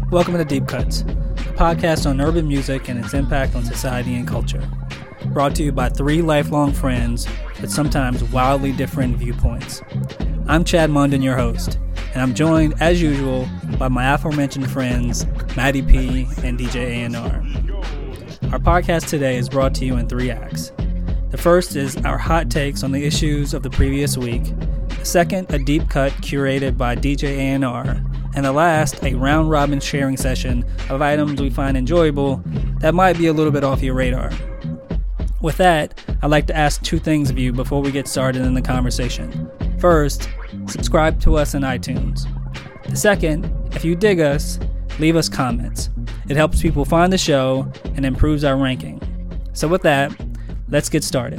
Welcome to Deep Cuts, a podcast on urban music and its impact on society and culture. Brought to you by three lifelong friends with sometimes wildly different viewpoints. I'm Chad Munden, your host, and I'm joined, as usual, by my aforementioned friends, Maddie P. and DJ A&R. Our podcast today is brought to you in three acts. The first is our hot takes on the issues of the previous week. The second, a deep cut curated by DJ A&R. And the last, a round-robin sharing session of items we find enjoyable that might be a little bit off your radar. With that, I'd like to ask two things of you before we get started in the conversation. First, subscribe to us in iTunes. The second, if you dig us, leave us comments. It helps people find the show and improves our ranking. So with that, let's get started.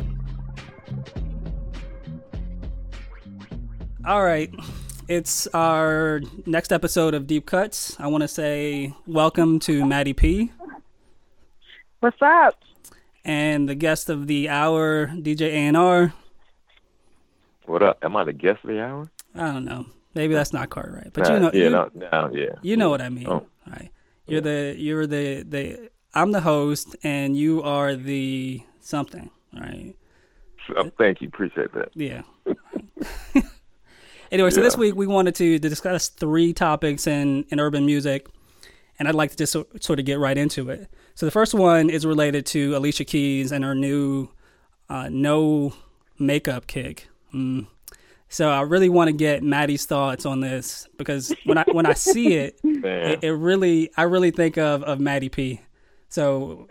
All right. It's our next episode of Deep Cuts. I want to say welcome to Maddie P. What's up? And the guest of the hour, DJ A&R. What up? Am I the guest of the hour? I don't know. Maybe that's not quite right. But You know what I mean. Oh. Right. You're the I'm the host and you are the something, right? Thank you. Appreciate that. Yeah. Anyway, so this week we wanted to discuss three topics in urban music, and I'd like to just sort of get right into it. So the first one is related to Alicia Keys and her new no makeup kick. So I really want to get Maddie's thoughts on this because when I see it, I really think of Maddie P. So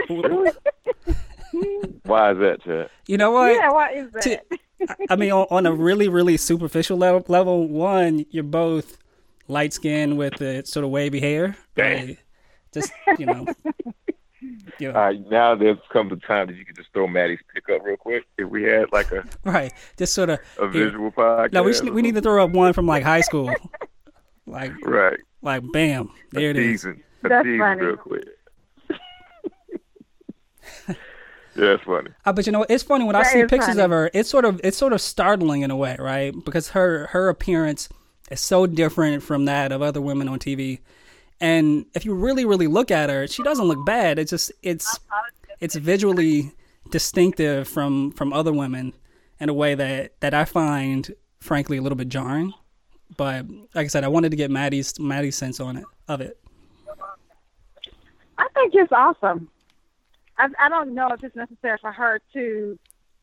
why is that, Chad? You know what? Yeah, why is that? I mean, on a really, really superficial level, one, you're both light skinned with the sort of wavy hair. Right? Just, you know. All right, now there's come the time that you could just throw Maddie's pick up real quick. If we had like a just sort of a visual podcast. No, we need to throw up one from like high school, like bam, there it is. That's funny. Real quick. Yeah, it's funny. But you know, it's funny when I see pictures of her. It's sort of startling in a way, right? Because her appearance is so different from that of other women on TV. And if you really, really look at her, she doesn't look bad. It's just it's visually distinctive from other women in a way that I find, frankly, a little bit jarring. But like I said, I wanted to get Maddie's sense on it. I think it's awesome. I don't know if it's necessary for her to,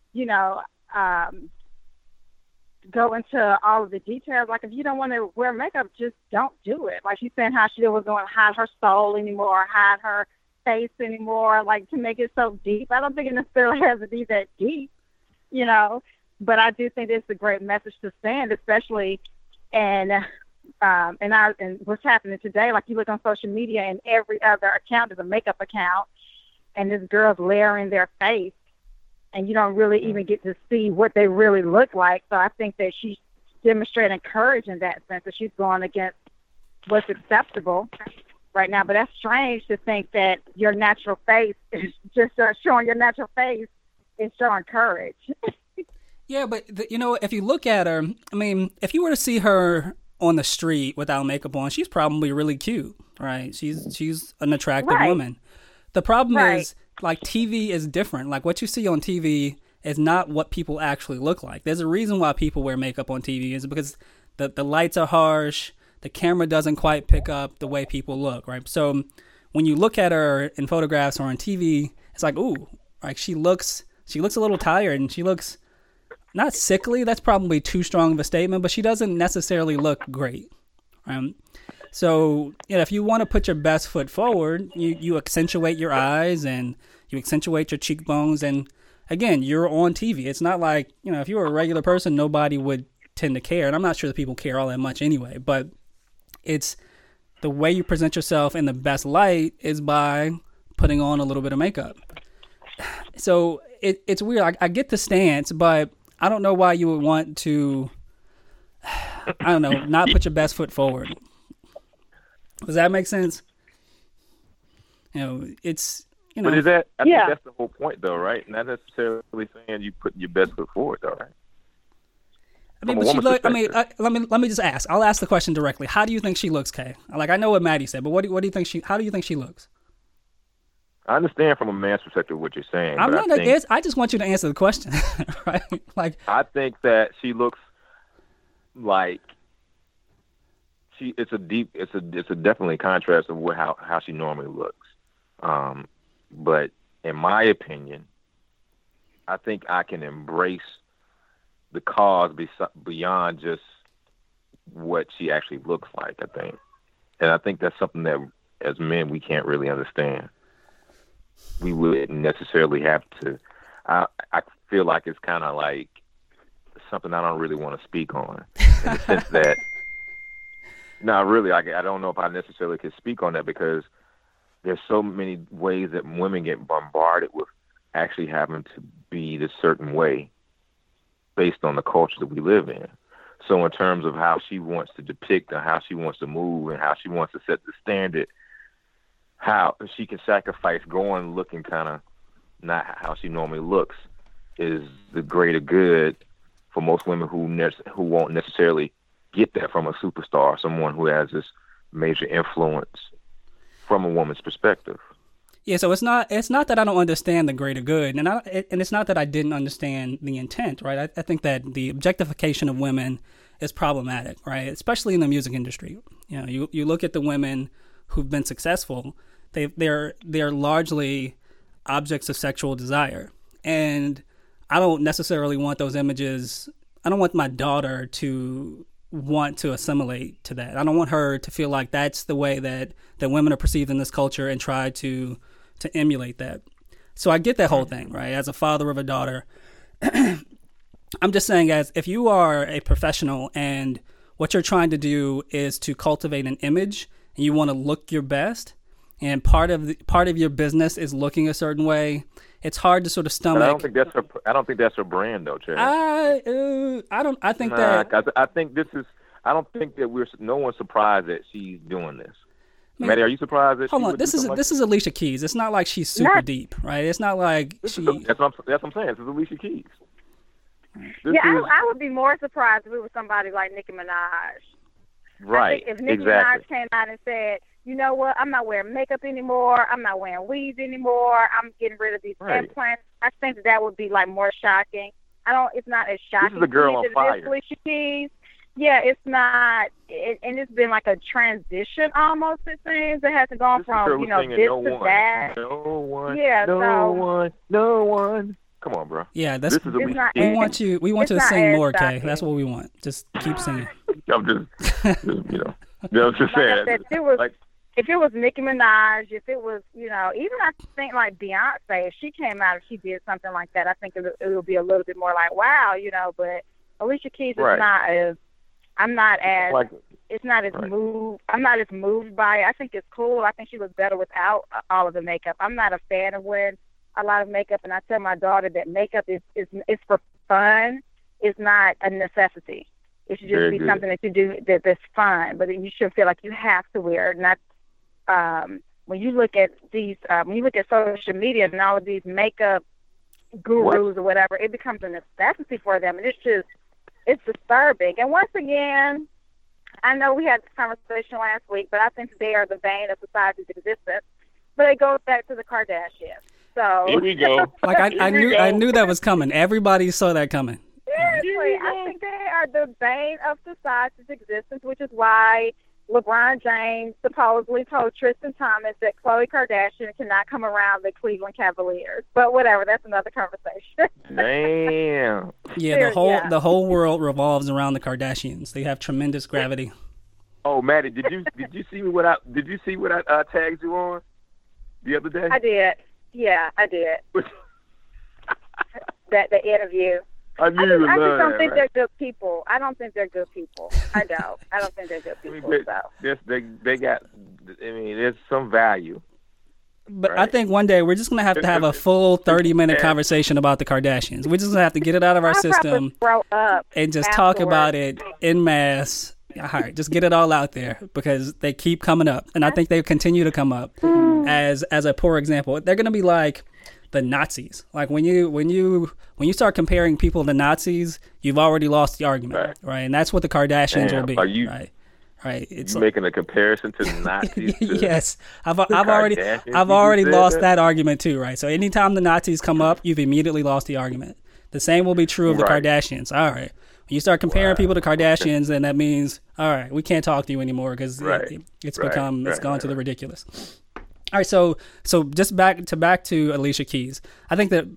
go into all of the details. Like, if you don't want to wear makeup, just don't do it. Like she's saying how she was going to hide her soul anymore, hide her face anymore, like to make it so deep. I don't think it necessarily has to be that deep, But I do think it's a great message to send, especially and what's happening today. Like you look on social media and every other account is a makeup account. And this girl's layering their face, and you don't really even get to see what they really look like. So I think that she's demonstrating courage in that sense, that she's going against what's acceptable right now. But that's strange to think that your natural face is just showing your natural face is showing courage. Yeah, but if you look at her, I mean, if you were to see her on the street without makeup on, she's probably really cute, right? She's an attractive woman. The problem is, like, TV is different. Like, what you see on TV is not what people actually look like. There's a reason why people wear makeup on TV is because the lights are harsh, the camera doesn't quite pick up the way people look, right? So when you look at her in photographs or on TV, it's like, ooh, like she looks a little tired and she looks not sickly. That's probably too strong of a statement, but she doesn't necessarily look great. So, if you want to put your best foot forward, you accentuate your eyes and you accentuate your cheekbones. And again, you're on TV. It's not like, if you were a regular person, nobody would tend to care. And I'm not sure that people care all that much anyway. But it's the way you present yourself in the best light is by putting on a little bit of makeup. So it's weird. I get the stance, but I don't know why you would want to, not put your best foot forward. Does that make sense? It's But is that? I think that's the whole point, though, right? Not necessarily saying you put your best foot forward, though, right? I mean, but she look. I mean, let me just ask. I'll ask the question directly. How do you think she looks, Kay? Like, I know what Maddie said, but what do you think she? How do you think she looks? I understand from a man's perspective what you're saying. I'm not. I just want you to answer the question, right? Like, I think that she looks like It's a definitely contrast of how she normally looks. But in my opinion, I think I can embrace the cause beyond just what she actually looks like, I think. And I think that's something that, as men, we can't really understand. We wouldn't necessarily have to. I feel like it's kind of like something I don't really want to speak on, in the sense that, no, really, I don't know if I necessarily could speak on that, because there's so many ways that women get bombarded with actually having to be this certain way based on the culture that we live in. So in terms of how she wants to depict and how she wants to move and how she wants to set the standard, how she can sacrifice going looking kind of not how she normally looks is the greater good for most women who won't necessarily get that from a superstar, someone who has this major influence from a woman's perspective. Yeah, so it's not that I don't understand the greater good, and it's not that I didn't understand the intent, right? I think that the objectification of women is problematic, right? Especially in the music industry. You know, you look at the women who've been successful, they're largely objects of sexual desire, and I don't necessarily want those images. I don't want my daughter to want to assimilate to that. I don't want her to feel like that's the way that women are perceived in this culture and try to emulate that. So I get that whole thing, right? As a father of a daughter, I'm just saying, as if you are a professional and what you're trying to do is to cultivate an image and you want to look your best, and part of your business is looking a certain way, it's hard to sort of stomach. But I don't think that's her brand, though, Chad. I don't think that no one's surprised that she's doing this. Maddie, are you surprised that? Hold on, this is Alicia Keys. It's not like she's super deep, right? It's not like that's what I'm saying. This is Alicia Keys. I would be more surprised if it was somebody like Nicki Minaj. Right. I think if Nicki Minaj came out and said, you know what, I'm not wearing makeup anymore, I'm not wearing weaves anymore, I'm getting rid of these implants, I think that would be like more shocking. It's not as shocking. This is a girl on fire. Alicia Keys. Yeah, it's not, and it's been like a transition almost, it seems. It hasn't gone from, this to that. No one. Come on, bro. Yeah, we want you to sing more, Kay. That's what we want. Just keep singing. I'm just saying. If it was Nicki Minaj, if it was, even I think like Beyonce, if she came out and she did something like that, I think it would be a little bit more like, wow, but Alicia Keys is not as, I'm not as moved by it. I think it's cool. I think she looks better without all of the makeup. I'm not a fan of wearing a lot of makeup, and I tell my daughter that makeup is for fun. It's not a necessity. It should just be something that you do that's fun, but you shouldn't feel like you have to wear it. Not when you look at these, when you look at social media and all of these makeup gurus or whatever, it becomes a necessity for them, and it's disturbing. And once again, I know we had this conversation last week, but I think they are the bane of society's existence. But it goes back to the Kardashians. So here we go. Like I knew that was coming. Everybody saw that coming. Seriously, I think they are the bane of society's existence, which is why LeBron James supposedly told Tristan Thompson that Khloe Kardashian cannot come around the Cleveland Cavaliers. But whatever, that's another conversation. Damn. Yeah, the whole world revolves around the Kardashians. They have tremendous gravity. Oh, Maddie, did you see what I tagged you on the other day? I did. Yeah, I did. the interview. I just don't think they're good people. I don't think they're good people. I don't think they're good people. They got. I mean, there's some value. But right? I think one day we're just going to have a full 30-minute conversation about the Kardashians. We're just going to have to get it out of our system and just talk about it en masse. All right, just get it all out there because they keep coming up, and I think they continue to come up as a poor example. They're going to be like the Nazis. Like when you start comparing people to Nazis, you've already lost the argument, right? And that's what the Kardashians will be. Are you right? It's making a comparison to the Nazis? Yes, I've already lost that argument too, right? So anytime the Nazis come up, you've immediately lost the argument. The same will be true of the Kardashians. All right, when you start comparing people to Kardashians, then that means all right, we can't talk to you anymore because it's gone to the ridiculous. All right, so just back to Alicia Keys. I think that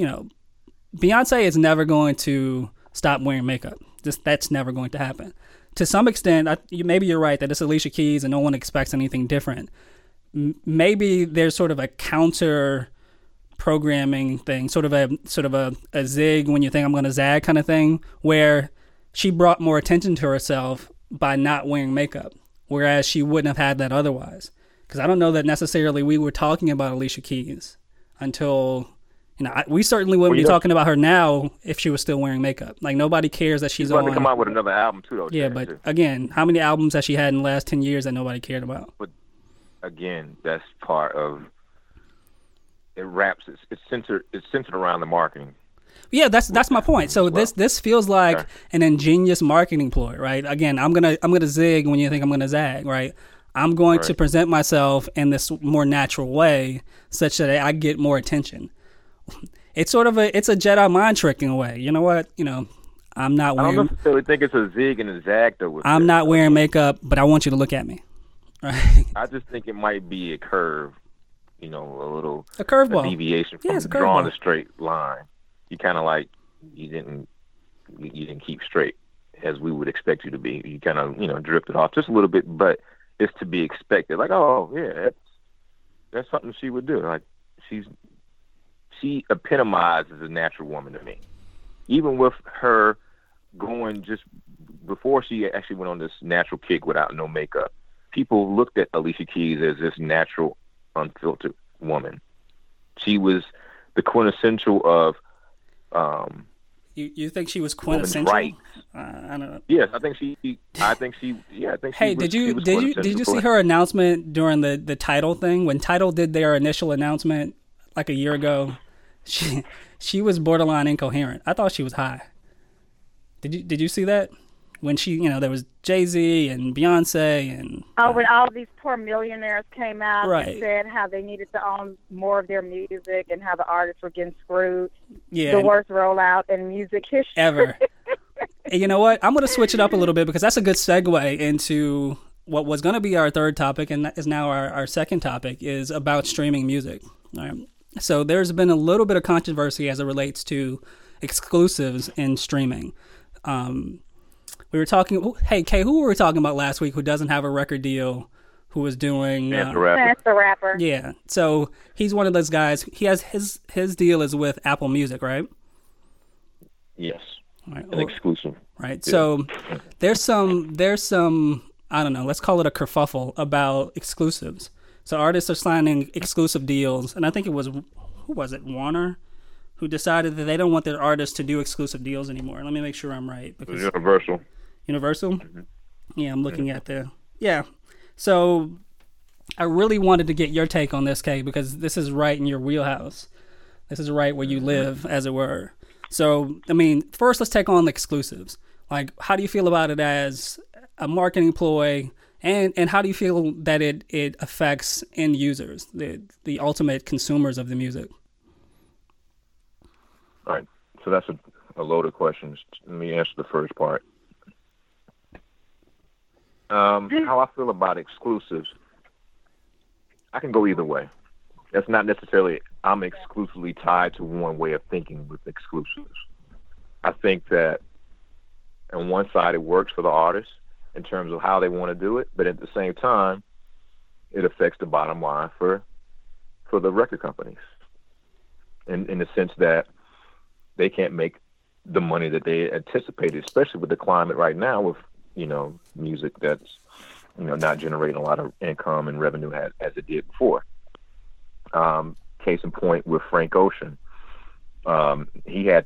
Beyonce is never going to stop wearing makeup. That's never going to happen. To some extent, maybe you're right that it's Alicia Keys and no one expects anything different. Maybe there's sort of a counter programming thing, sort of a zig when you think I'm going to zag kind of thing, where she brought more attention to herself by not wearing makeup, whereas she wouldn't have had that otherwise. Because I don't know that necessarily we were talking about Alicia Keys until... we certainly wouldn't be talking about her now if she was still wearing makeup. Like, nobody cares that she's about to come out with another album, too, though. Yeah, but again, how many albums has she had in the last 10 years that nobody cared about? But, again, that's part of... It wraps... It's centered around the marketing. Yeah, that's my point. So this feels like an ingenious marketing ploy, right? Again, I'm gonna zig when you think I'm gonna zag, right? I'm going to present myself in this more natural way such that I get more attention. It's sort of a Jedi mind trick in a way. You know what? I'm not wearing... I don't necessarily think it's a zig and a zag, though. I'm not wearing makeup, but I want you to look at me. Right? I just think it might be a curve, a curveball, deviation from drawing a straight line. You kind of like you didn't keep straight as we would expect you to be. You kind of drifted off just a little bit, but it's to be expected. Like, oh yeah, that's something she would do. Like she epitomizes a natural woman to me. Even with her going just before she actually went on this natural kick without no makeup, people looked at Alicia Keys as this natural, unfiltered woman. She was the quintessential of. You think she was quintessential? Right. I don't know. Yes, I think she. Hey, did you see her announcement during the Tidal thing when Tidal did their initial announcement like a year ago? She was borderline incoherent. I thought she was high. Did you see that? When she, there was Jay-Z and Beyonce and... when all of these poor millionaires came out and said how they needed to own more of their music and how the artists were getting screwed. Yeah. The worst rollout in music history. Ever. And you know what? I'm going to switch it up a little bit because that's a good segue into what was going to be our third topic and is now our second topic is about streaming music. All right. So there's been a little bit of controversy as it relates to exclusives in streaming. We were talking. Hey, Kay, who were we talking about last week? Who doesn't have a record deal? Who was doing? Chance the Rapper. Yeah. So he's one of those guys. He has his deal is with Apple Music, right? Yes. Right. An exclusive. Right. Yeah. So there's some. I don't know. Let's call it a kerfuffle about exclusives. So artists are signing exclusive deals, and I think it was Warner, who decided that they don't want their artists to do exclusive deals anymore. Let me make sure I'm right. Because Universal? Mm-hmm. Yeah, I'm looking at Yeah. So I really wanted to get your take on this, Kay, because this is right in your wheelhouse. This is right where you live, as it were. So, first let's take on the exclusives. Like, how do you feel about it as a marketing ploy? And how do you feel that it affects end users, the ultimate consumers of the music? All right. So that's a loaded question. Let me answer the first part. How I feel about exclusives, I can go either way. That's not necessarily I'm exclusively tied to one way of thinking with exclusives. I think that on one side it works for the artist in terms of how they want to do it, but at the same time, it affects the bottom line for the record companies in the sense that they can't make the money that they anticipated, especially with the climate right now with, music that's, not generating a lot of income and revenue as it did before. Case in point with Frank Ocean. He had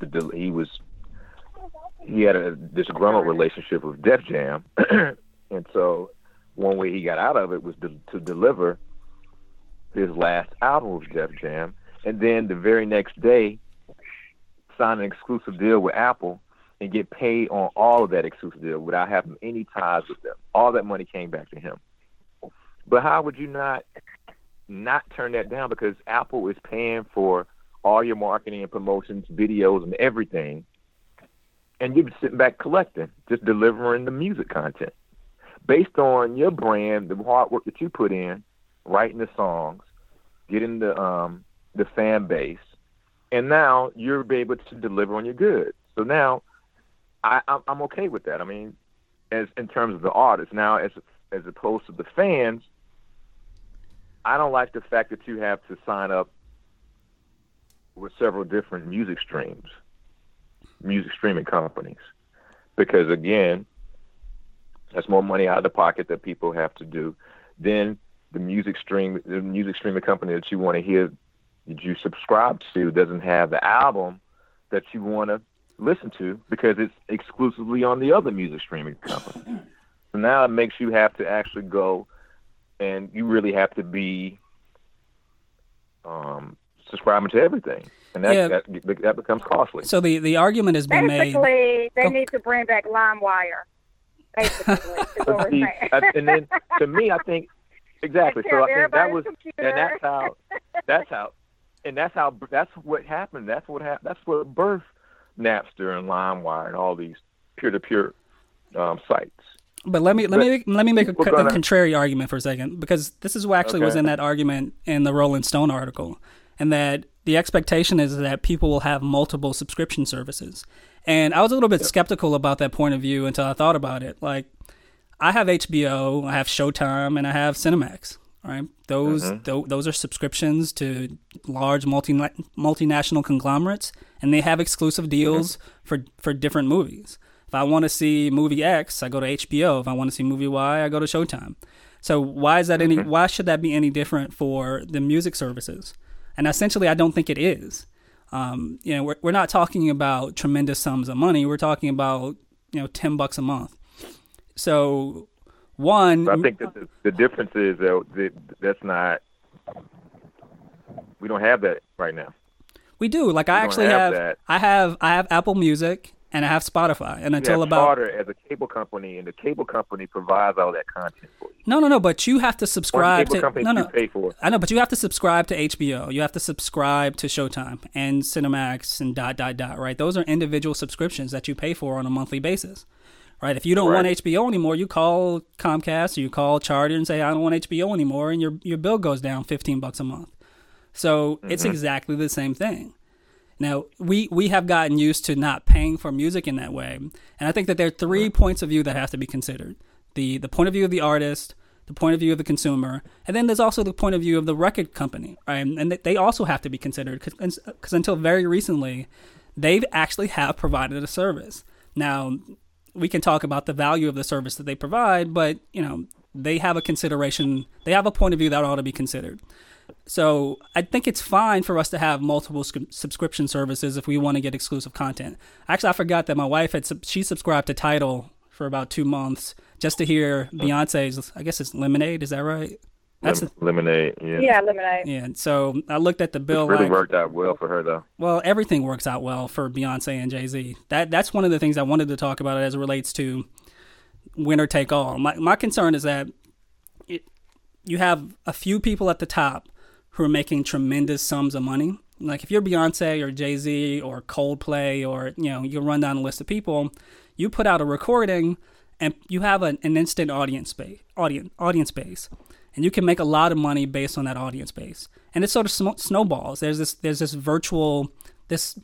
a disgruntled relationship with Def Jam. And so one way he got out of it was to deliver his last album with Def Jam and then the very next day sign an exclusive deal with Apple and get paid on all of that exclusive deal without having any ties with them. All that money came back to him. But how would you not turn that down? Because Apple is paying for all your marketing and promotions, videos, and everything, and you're sitting back collecting, just delivering the music content based on your brand, the hard work that you put in, writing the songs, getting the fan base, and now you're able to deliver on your goods. So now I'm okay with that. I mean, as in terms of the artist, now as opposed to the fans, I don't like the fact that you have to sign up with several different music streaming companies, because again, that's more money out of the pocket that people have to do. Then the music streaming company that you want to hear, that you subscribe to, doesn't have the album that you want to listen to because it's exclusively on the other music streaming company. So now it makes you have to actually go, and you really have to be subscribing to everything, and that becomes costly. So the argument has been made. Basically, they need to bring back LimeWire. Basically, and then to me, I think exactly. So I think that was, and that's what happened. That's what birthed Napster and LimeWire and all these peer-to-peer sites. But let me make a contrary argument for a second, because this is what actually was in that argument in the Rolling Stone article, and that the expectation is that people will have multiple subscription services. And I was a little bit skeptical about that point of view until I thought about it. Like, I have HBO, I have Showtime, and I have Cinemax. Right? Those are subscriptions to large multinational conglomerates, and they have exclusive deals for different movies. If I want to see movie X, I go to HBO. If I want to see movie Y, I go to Showtime. So why is that why should that be any different for the music services? And essentially, I don't think it is. We're not talking about tremendous sums of money. We're talking about $10 a month. So one, I think that the difference is that's not. We don't have that right now. We do. Like I actually have. I have Apple Music. And I have Spotify, and until about Charter as a cable company, and the cable company provides all that content for you. No, but you have to subscribe to you pay for. I know, but you have to subscribe to HBO. You have to subscribe to Showtime and Cinemax and ... Right? Those are individual subscriptions that you pay for on a monthly basis. Right? If you don't want HBO anymore, you call Comcast or you call Charter and say, I don't want HBO anymore, and your bill goes down $15 a month. So it's exactly the same thing. Now, we have gotten used to not paying for music in that way. And I think that there are three points of view that have to be considered. The point of view of the artist, the point of view of the consumer, and then there's also the point of view of the record company. Right? And they also have to be considered because until very recently, they've actually have provided a service. Now, we can talk about the value of the service that they provide, but, they have a consideration. They have a point of view that ought to be considered. So I think it's fine for us to have multiple subscription services if we want to get exclusive content. Actually, I forgot that my wife she subscribed to Tidal for about 2 months just to hear Beyonce's, I guess it's Lemonade. Is that right? That's Lemonade. Yeah. Yeah, Lemonade. Yeah. So I looked at the bill. It really worked out well for her, though. Well, everything works out well for Beyonce and Jay-Z. That's one of the things I wanted to talk about as it relates to winner take all. My concern is that you have a few people at the top who are making tremendous sums of money. Like if you're Beyonce or Jay-Z or Coldplay or, you run down a list of people, you put out a recording and you have an instant audience base, and you can make a lot of money based on that audience base. And it sort of snowballs. There's this virtual, there's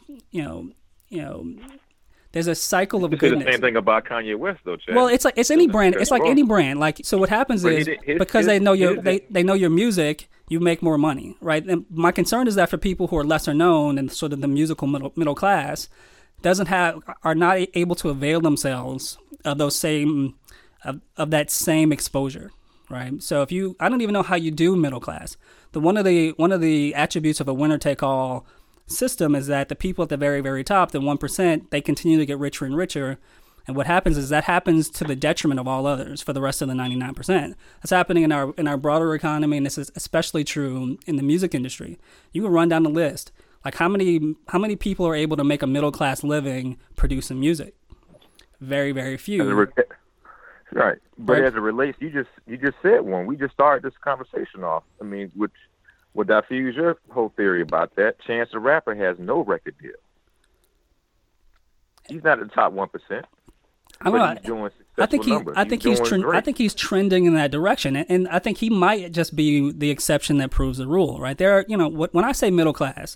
a cycle of goodness. The same thing about Kanye West, though, Chad. Well, it's any brand. It's like any brand. Like, so what happens is because they know your music, you make more money, right? And my concern is that for people who are lesser known and sort of the musical middle class, are not able to avail themselves of those same of that same exposure, right? So I don't even know how you do middle class. One of the attributes of a winner take all system is that the people at the very, very top, the 1%, they continue to get richer and richer. And what happens is that happens to the detriment of all others for the rest of the 99%. That's happening in our broader economy, and this is especially true in the music industry. You can run down the list. Like how many people are able to make a middle class living producing music? Very, very few. Right. But as it relates, you just said one. We just started this conversation off. I mean, would I fuse your whole theory about that? Chance the Rapper has no record deal. He's not in the top 1%. I think he's trending in that direction, and I think he might just be the exception that proves the rule, right? There are, when I say middle class,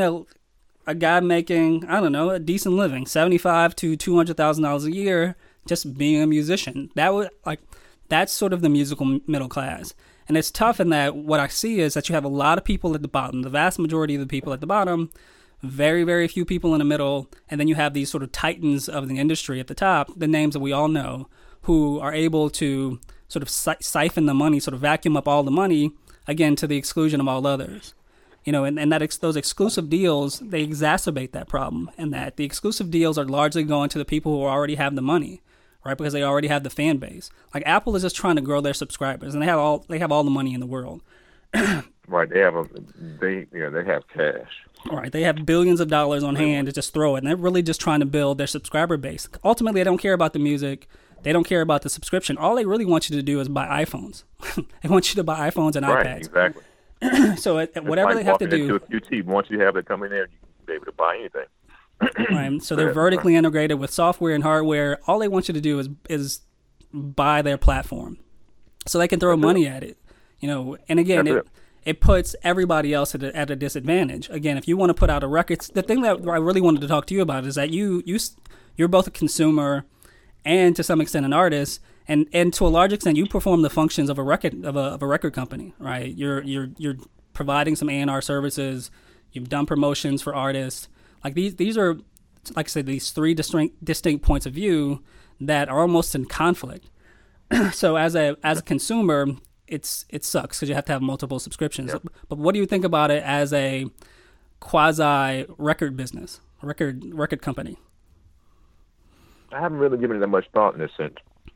a guy making, I don't know, a decent living, $75,000 to $200,000 a year, just being a musician. That's sort of the musical middle class. And it's tough in that what I see is that you have a lot of people at the bottom, the vast majority of the people at the bottom, very, very few people in the middle, and then you have these sort of titans of the industry at the top, the names that we all know, who are able to sort of siphon the money, sort of vacuum up all the money, again, to the exclusion of all others. And those exclusive deals, they exacerbate that problem, and that the exclusive deals are largely going to the people who already have the money, right? Because they already have the fan base. Like Apple is just trying to grow their subscribers, and they have all the money in the world. Right, they have cash. Right, they have billions of dollars on hand to just throw it, and they're really just trying to build their subscriber base. Ultimately, they don't care about the music. They don't care about the subscription. All they really want you to do is buy iPhones. They want you to buy iPhones and right, iPads. Exactly. So whatever they have to do. Into a QT, once you have it come in there, you can be able to buy anything. Right. So they're vertically integrated with software and hardware. All they want you to do is buy their platform, so they can throw money at it. And again, it puts everybody else at a disadvantage. Again, if you want to put out a record, the thing that I really wanted to talk to you about is that you're both a consumer and to some extent an artist, and to a large extent you perform the functions of a record company, right? You're providing some A&R services. You've done promotions for artists. Like these are, like I said, these three distinct points of view that are almost in conflict. So as a consumer, it sucks because you have to have multiple subscriptions. Yep. But what do you think about it as a quasi record business, record company? I haven't really given it that much thought in this sense,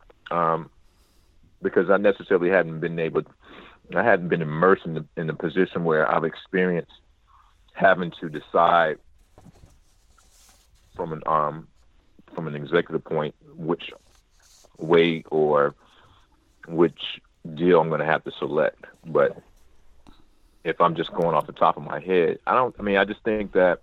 because I necessarily hadn't been immersed in the position where I've experienced having to decide from an executive point which way or which deal I'm going to have to select. But if I'm just going off the top of my head, I just think that.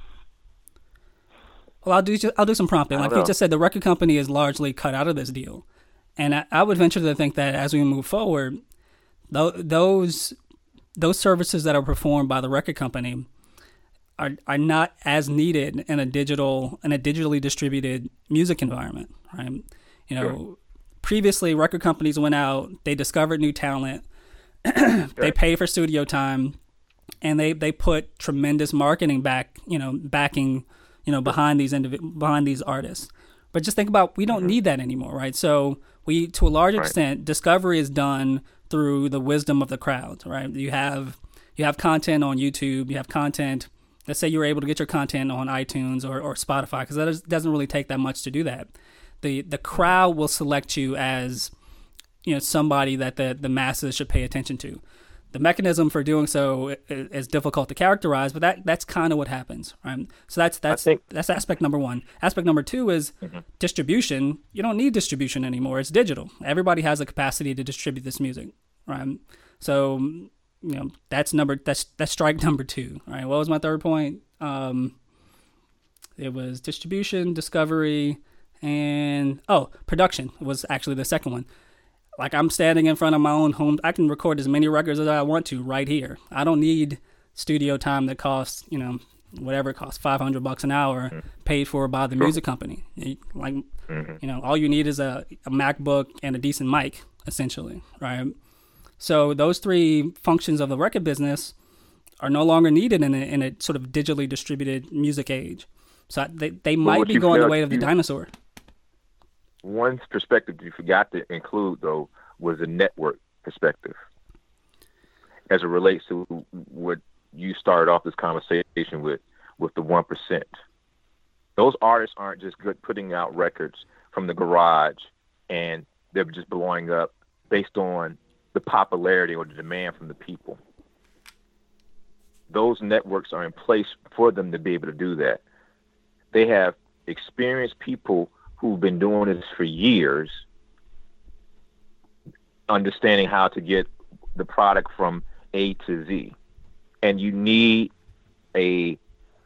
Well, I'll do some prompting. Like you just said, the record company is largely cut out of this deal, and I would venture to think that as we move forward, those services that are performed by the record company are not as needed in a digitally distributed music environment, right? Sure. Previously, record companies went out, they discovered new talent, they pay for studio time, and they put tremendous marketing backing, behind these artists. But just think about, we don't need that anymore, right? So to a large extent, discovery is done through the wisdom of the crowd, right? You have content on YouTube, you have content. Let's say you're able to get your content on iTunes or Spotify, because that doesn't really take that much to do that. The crowd will select you as somebody that the masses should pay attention to. The mechanism for doing so is difficult to characterize, but that's kind of what happens, right? So that's aspect number one. Aspect number two is distribution. You don't need distribution anymore. It's digital. Everybody has the capacity to distribute this music, right? So that's strike number two, right? What was my third point? It was distribution, discovery, and production was actually the second one. Like, I'm standing in front of my own home. I can record as many records as I want to right here. I don't need studio time that costs, whatever it costs, $500 an hour, paid for by the music company. All you need is a MacBook and a decent mic, essentially, right? So those three functions of the record business are no longer needed in a sort of digitally distributed music age. So they might be going the way of the dinosaur. One perspective you forgot to include, though, was the network perspective as it relates to what you started off this conversation with the 1%. Those artists aren't just good putting out records from the garage, and they're just blowing up based on the popularity or the demand from the people. Those networks are in place for them to be able to do that. They have experienced people who've been doing this for years, understanding how to get the product from A to Z. And you need an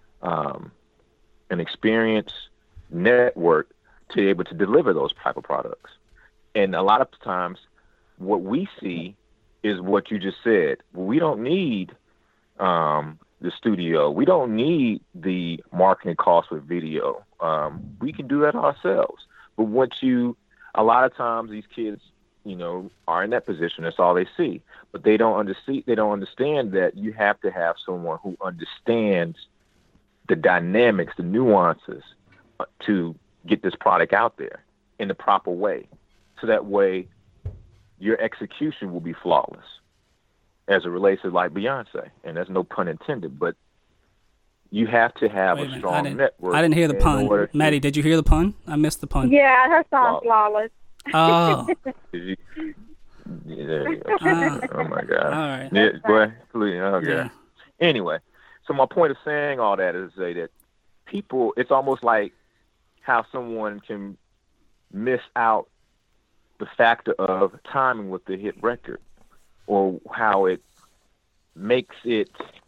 experienced network to be able to deliver those type of products. And a lot of times what we see is what you just said. We don't need the studio. We don't need the marketing costs with video. We can do that ourselves. But a lot of times these kids, are in that position. That's all they see. But they don't understand that you have to have someone who understands the dynamics, the nuances to get this product out there in the proper way. So that way your execution will be flawless as it relates to like Beyonce. And there's no pun intended, but you have to have a strong network. I didn't hear the pun. Maddie, did you hear the pun? I missed the pun. Yeah, her song's flawless. Oh. Yeah, there you go. Oh my God. All right. Yeah, boy, please. Okay. Yeah. Anyway, so my point of saying all that is to say that people, it's almost like how someone can miss out the factor of timing with the hit record, or how it makes it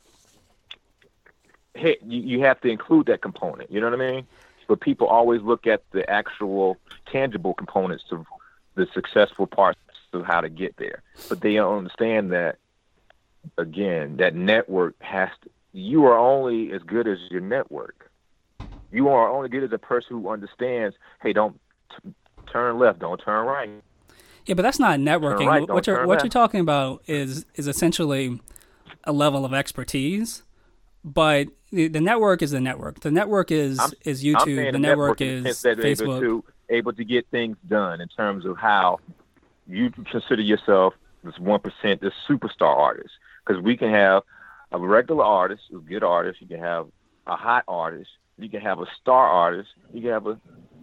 hit. You have to include that component. You know what I mean? But people always look at the actual tangible components to the successful parts of how to get there. But they don't understand that, again, that network you are only as good as your network. You are only good as a person who understands, hey, don't turn left, don't turn right. Yeah, but that's not networking. Right, what you're talking about is essentially a level of expertise. But the network is the network. The network is YouTube. The network is Facebook. Able to get things done in terms of how you consider yourself this 1%, this superstar artist. Because we can have a regular artist, a good artist. You can have a hot artist. You can have a star artist. You can have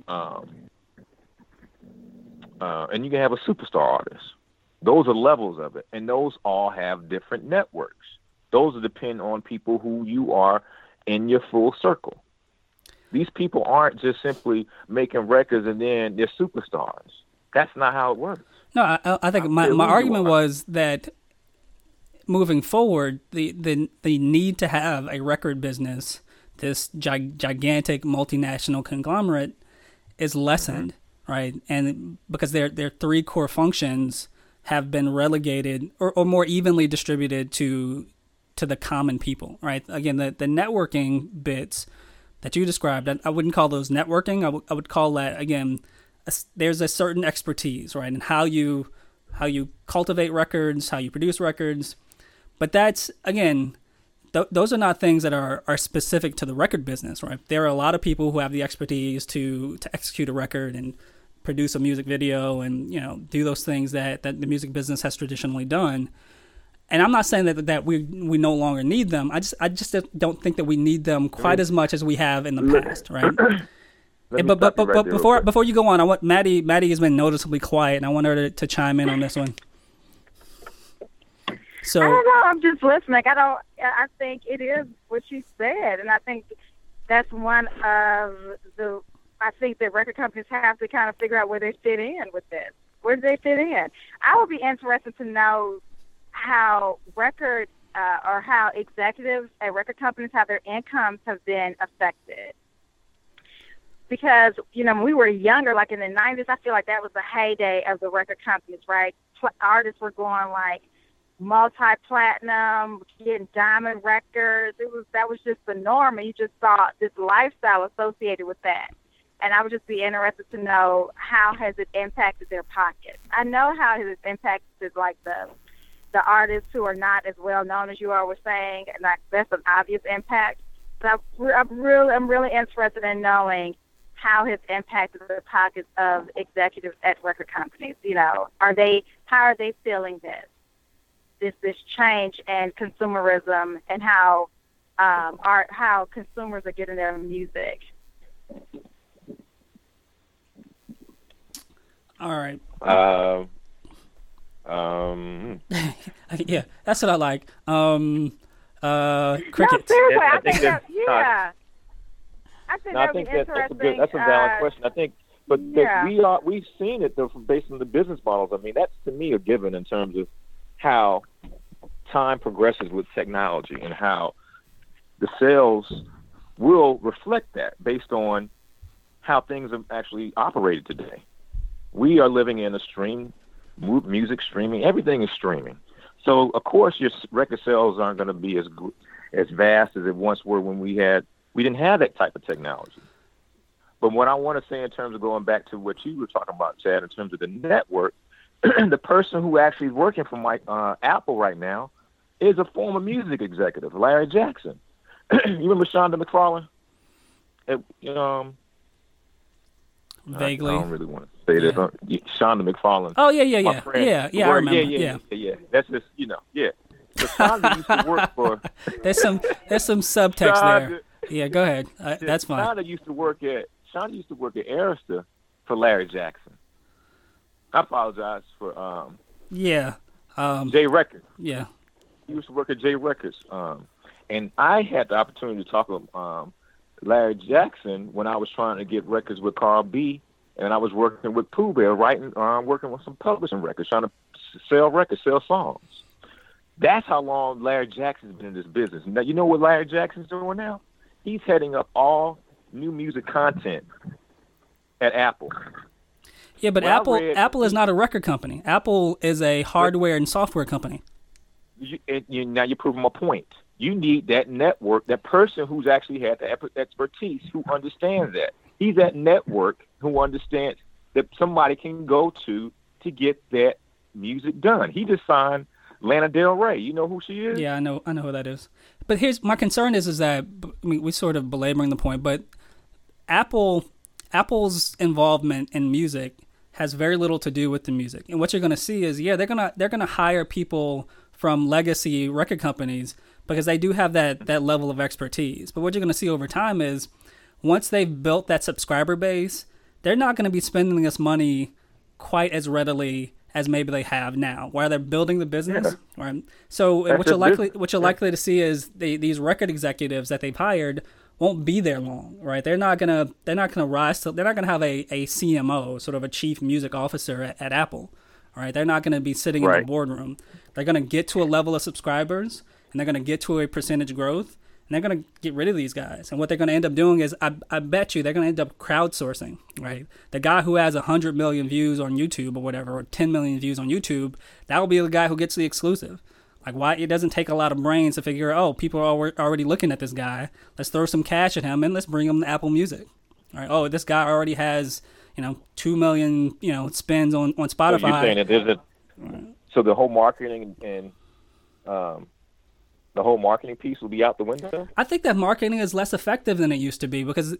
and you can have a superstar artist. Those are levels of it, and those all have different networks. Those depend on people who you are in your full circle. These people aren't just simply making records and then they're superstars. That's not how it works. No, I think my argument was that moving forward, the need to have a record business, this gigantic multinational conglomerate, is lessened, right? And because their three core functions have been relegated or more evenly distributed to the common people, right? Again, the networking bits that you described, I wouldn't call those networking. I would call that, again, there's a certain expertise, right? And how you cultivate records, how you produce records. But that's, again, those are not things that are specific to the record business, right? There are a lot of people who have the expertise to execute a record and produce a music video and, do those things that the music business has traditionally done. And I'm not saying that we no longer need them. I just don't think that we need them quite as much as we have in the past, right? But before you go on, I want Maddie has been noticeably quiet, and I want her to chime in on this one. So I don't know. I'm just listening. I think it is what you said, and I think that's one of the. I think that record companies have to kind of figure out where they fit in with this. Where do they fit in? I would be interested to know how record or how executives at record companies, how their incomes have been affected. Because, when we were younger, like in the 90s, I feel like that was the heyday of the record companies, right? Artists were going like multi-platinum, getting diamond records. That was just the norm, and you just saw this lifestyle associated with that. And I would just be interested to know how has it impacted their pockets. I know how it has impacted like the artists who are not as well known as you all were saying, and that's an obvious impact. But I'm really interested in knowing how it's impacted the pockets of executives at record companies. How are they feeling this change and consumerism, and how consumers are getting their music? All right. Yeah, that's what I like. Crickets. No, seriously, I I think think that I think that would be interesting. That's a valid question. I think, but we've seen it though, based on the business models. I mean, that's to me a given in terms of how time progresses with technology and how the sales will reflect that based on how things have actually operated today. We are living in a music streaming, everything is streaming. So of course your record sales aren't going to be as vast as it once were when we didn't have that type of technology. But what I want to say in terms of going back to what you were talking about, Chad, in terms of the network, the person who actually is working for Apple right now is a former music executive, Larry Jackson. You remember Shonda McFarlane? Vaguely. I don't really want to say this. Shonda McFarlane. Oh yeah. I remember. Yeah. That's just So Shonda used to work for. There's some subtext there. Yeah, go ahead. That's fine. Shonda used to work at Arista for Larry Jackson. I apologize for J Records. Yeah. He used to work at J Records. And I had the opportunity to talk with Larry Jackson when I was trying to get records with Carl B, and I was working with Pooh Bear, working with some publishing records, trying to sell songs. That's how long Larry Jackson's been in this business. Now, you know what Larry Jackson's doing now? He's heading up all new music content at Apple. Yeah, but Apple is not a record company. Apple is a hardware and software company. Now you're proving my point. You need that network, that person who's actually had the expertise, who understands that. He's that network who understands that somebody can go to get that music done. He just signed Lana Del Rey. You know who she is? Yeah, I know who that is. But here's my concern is that, I mean, we're sort of belaboring the point, but Apple's involvement in music has very little to do with the music. And what you're going to see is, they're going to hire people from legacy record companies because they do have that level of expertise. But what you're going to see over time is once they've built that subscriber base, they're not going to be spending this money quite as readily as maybe they have now, while they're building the business. Yeah. Right? So what you're likely to see is these record executives that they've hired won't be there long, right? They're not gonna rise to. They're not gonna have a CMO, sort of a chief music officer at Apple, right? They're not gonna be sitting in the boardroom. They're gonna get to a level of subscribers, and they're gonna get to a percentage growth, and they're gonna get rid of these guys. And what they're gonna end up doing is, I bet you, they're gonna end up crowdsourcing, right? The guy who has 100 million views on YouTube or whatever, or 10 million views on YouTube, that will be the guy who gets the exclusive. Like, why? It doesn't take a lot of brains to figure, people are already looking at this guy. Let's throw some cash at him and let's bring him to Apple Music. All right. Oh, this guy already has, 2 million, spins on Spotify. So you're saying that there's so the whole marketing and the whole marketing piece will be out the window? I think that marketing is less effective than it used to be because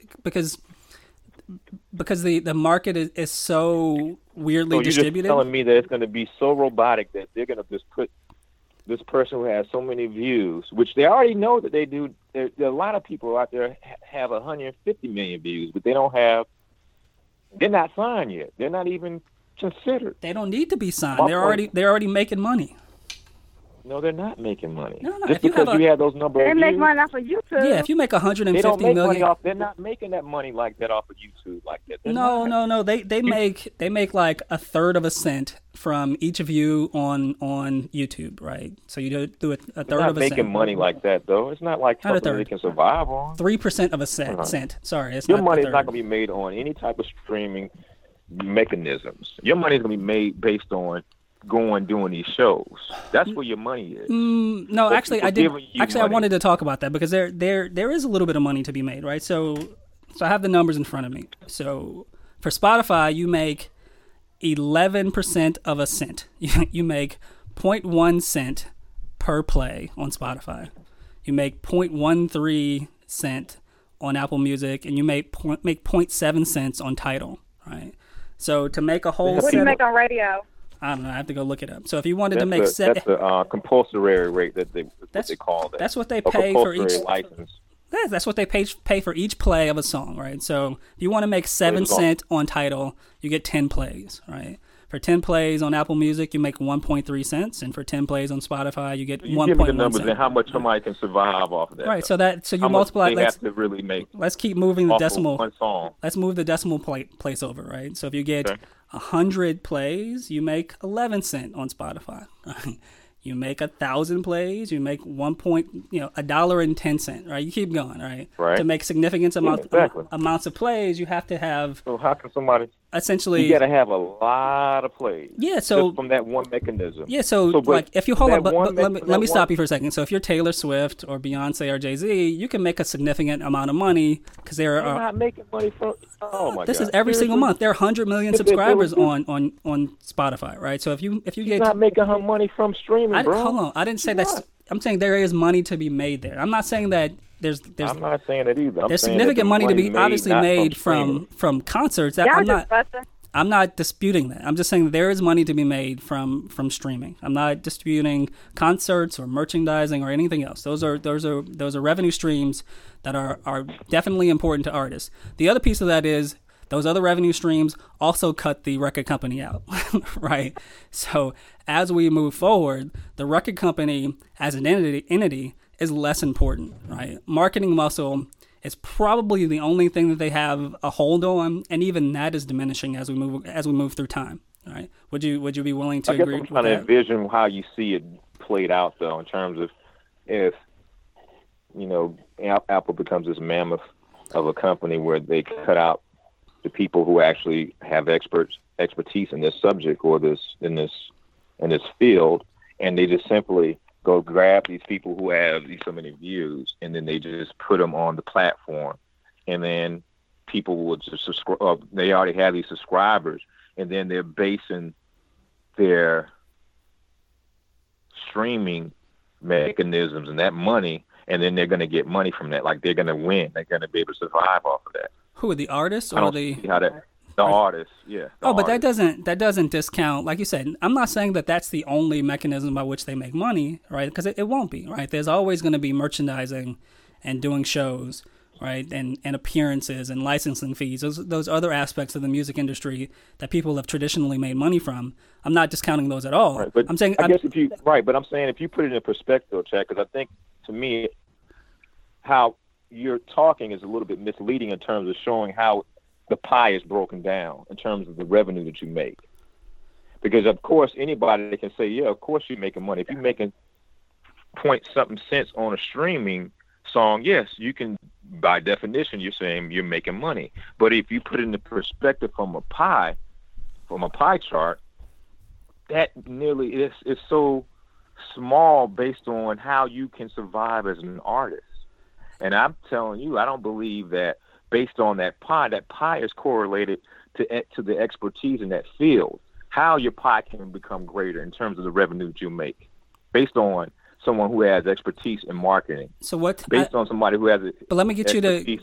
the market is so weirdly distributed. You're just telling me that it's going to be so robotic that they're going to just put this person who has so many views, which they already know that they do. There are a lot of people out there have 150 million views, but they're not signed yet. They're not even considered. They don't need to be signed. They're already making money. No, they're not making money. No. Just because you have those numbers. They make money off of YouTube. Yeah, if you make 150 they don't make million, money off. They're not making that money like that off of YouTube like that. No. They make like a third of a cent from each of you on YouTube, right? So you do a third of a cent. They're not making money like that though. It's not like something they can survive on. 3% of a cent. Sorry, it's your money is not going to be made on any type of streaming mechanisms. Your money is going to be made based on doing these shows. That's where your money is. No, actually, I wanted to talk about that because there is a little bit of money to be made, right? So I have the numbers in front of me. So for Spotify, you make 11% of a cent. You make 0.1 cent per play on Spotify. You make 0.13 cent on Apple Music, and you make 0.7 cents on Tidal, right? So to make a whole what do you make on radio? I don't know. I have to go look it up. So if you wanted to make that's the compulsory rate that they call that. That's what they pay for each license. Yeah, that's what they pay for each play of a song, right? So if you want to make 7 cents on Tidal, you get 10 plays, right? For 10 plays on Apple Music, you make 1.3 cents, and for 10 plays on Spotify, you get 1.1 Give me the numbers cents. and how much somebody can survive off of that. Right, stuff. so you how multiply. Much they have to really make. Let's keep moving the off decimal. Of one song. Let's move the decimal place over, right? So if you get 100 plays, you make 11 cents on Spotify. Right? You make 1,000 plays, you make $1.10, right? You keep going, right? Right. To make significant amounts of plays, you have to have. So how can somebody? Essentially, you got to have a lot of plays. Yeah. So just from that one mechanism. Yeah. So like, if you hold on, but let me stop you for a second. So if you're Taylor Swift or Beyonce or Jay-Z, you can make a significant amount of money because they're not making money from. Oh my God! This is every single month. There are 100 million subscribers on Spotify, right? So if you get not making her money from streaming, bro. Hold on, I didn't say that. I'm saying there is money to be made there. I'm not saying that there's. I'm not saying that either. There's significant money to be obviously made from concerts. I'm not disputing that. I'm just saying that there is money to be made from streaming. I'm not disputing concerts or merchandising or anything else. Those are revenue streams that are definitely important to artists. The other piece of that is those other revenue streams also cut the record company out, right? So as we move forward, the record company as an entity is less important, right? Marketing muscle is probably the only thing that they have a hold on, and even that is diminishing as we move through time. All right? Would you be willing to agree? I'm trying to envision how you see it played out, though, in terms of if Apple becomes this mammoth of a company where they cut out the people who actually have expertise in this subject or in this field, and they just simply go grab these people who have so many views, and then they just put them on the platform, and then people will just subscribe. They already have these subscribers, and then they're basing their streaming mechanisms and that money, and then they're going to get money from that. Like, they're going to win. They're going to be able to survive off of that. Who are the artists or the? The artists, yeah. But that doesn't discount, like you said. I'm not saying that that's the only mechanism by which they make money, right? Because it won't be, right? There's always going to be merchandising and doing shows, right? And appearances and licensing fees. Those other aspects of the music industry that people have traditionally made money from. I'm not discounting those at all. Right, but I'm saying if you put it in perspective, Chad, because I think to me, how you're talking is a little bit misleading in terms of showing how the pie is broken down in terms of the revenue that you make. Because of course anybody can say, yeah, of course you're making money. If you're making point something cents on a streaming song, yes, you can, by definition, you're saying you're making money. But if you put it in the perspective from a pie chart, that nearly is so small based on how you can survive as an artist. And I'm telling you, I don't believe that based on that pie is correlated to the expertise in that field. How your pie can become greater in terms of the revenue that you make, based on someone who has expertise in marketing. So what? Based on somebody who has. But let me get you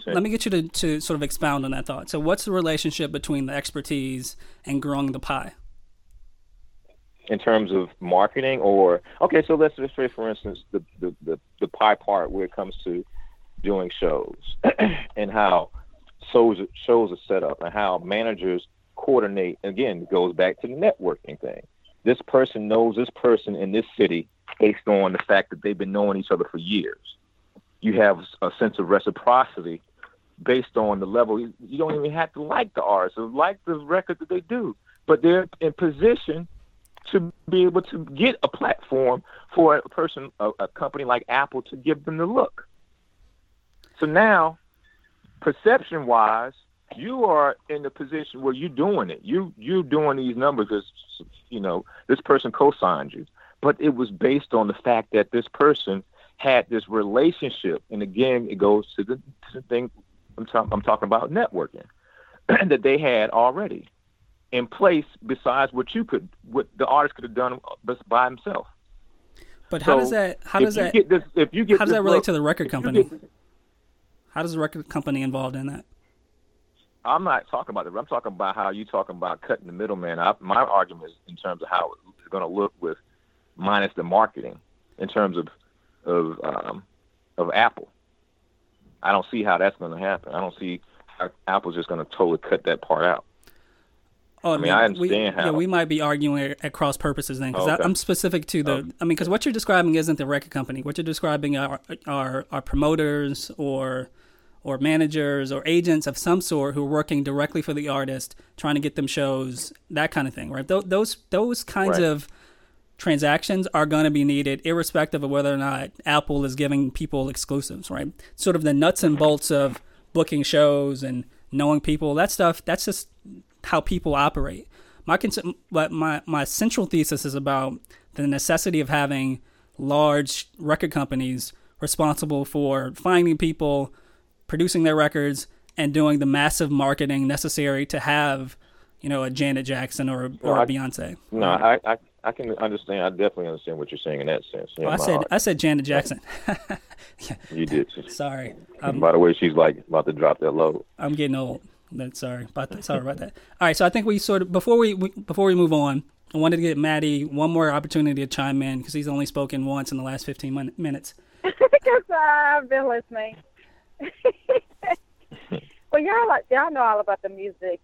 to sort of expound on that thought. So what's the relationship between the expertise and growing the pie? In terms of marketing, so let's just say, for instance, the pie part where it comes to doing shows and how shows are set up and how managers coordinate. Again, it goes back to the networking thing. This person knows this person in this city based on the fact that they've been knowing each other for years. You have a sense of reciprocity based on the level. You don't even have to like the artist or like the record that they do, but they're in position to be able to get a platform for a person, a company like Apple, to give them the look. So now, perception-wise, you are in the position where you're doing it. You're doing these numbers as, this person co-signed you. But it was based on the fact that this person had this relationship. And again, it goes to the thing I'm talking about, networking, that they had already in place besides what the artist could have done by himself. But how does that relate to the record company? How does the record company involved in that? I'm not talking about that. I'm talking about how you talking about cutting the middleman. My argument is in terms of how it's going to look with minus the marketing in terms of Apple. I don't see how that's going to happen. I don't see how Apple's just going to totally cut that part out. Oh, I mean, I understand how. Yeah, we might be arguing at cross purposes then, because Okay. I'm specific to the. I mean, because what you're describing isn't the record company. What you're describing are promoters or managers or agents of some sort who are working directly for the artist, trying to get them shows, that kind of thing, right? Those kinds Right. of transactions are going to be needed, irrespective of whether or not Apple is giving people exclusives, right? Sort of the nuts and bolts of booking shows and knowing people, that stuff. That's just how people operate. My central thesis is about the necessity of having large record companies responsible for finding people, producing their records, and doing the massive marketing necessary to have, a Janet Jackson or a Beyonce. No, I can understand. I definitely understand what you're saying in that sense. I said Janet Jackson. You did. Sorry. By the way, she's like about to drop that load. I'm getting old. Sorry about that. All right, so I think we sort of before we move on, I wanted to get Maddie one more opportunity to chime in because he's only spoken once in the last 15 minutes. Because I've been listening. Well, y'all know all about the music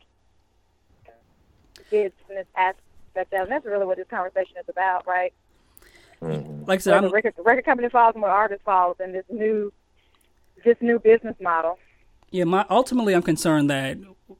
kids in this aspect of, and that's really what this conversation is about, right? Mm-hmm. Like I said, the record company falls and where artist falls in this new business model. Yeah, ultimately, I'm concerned that,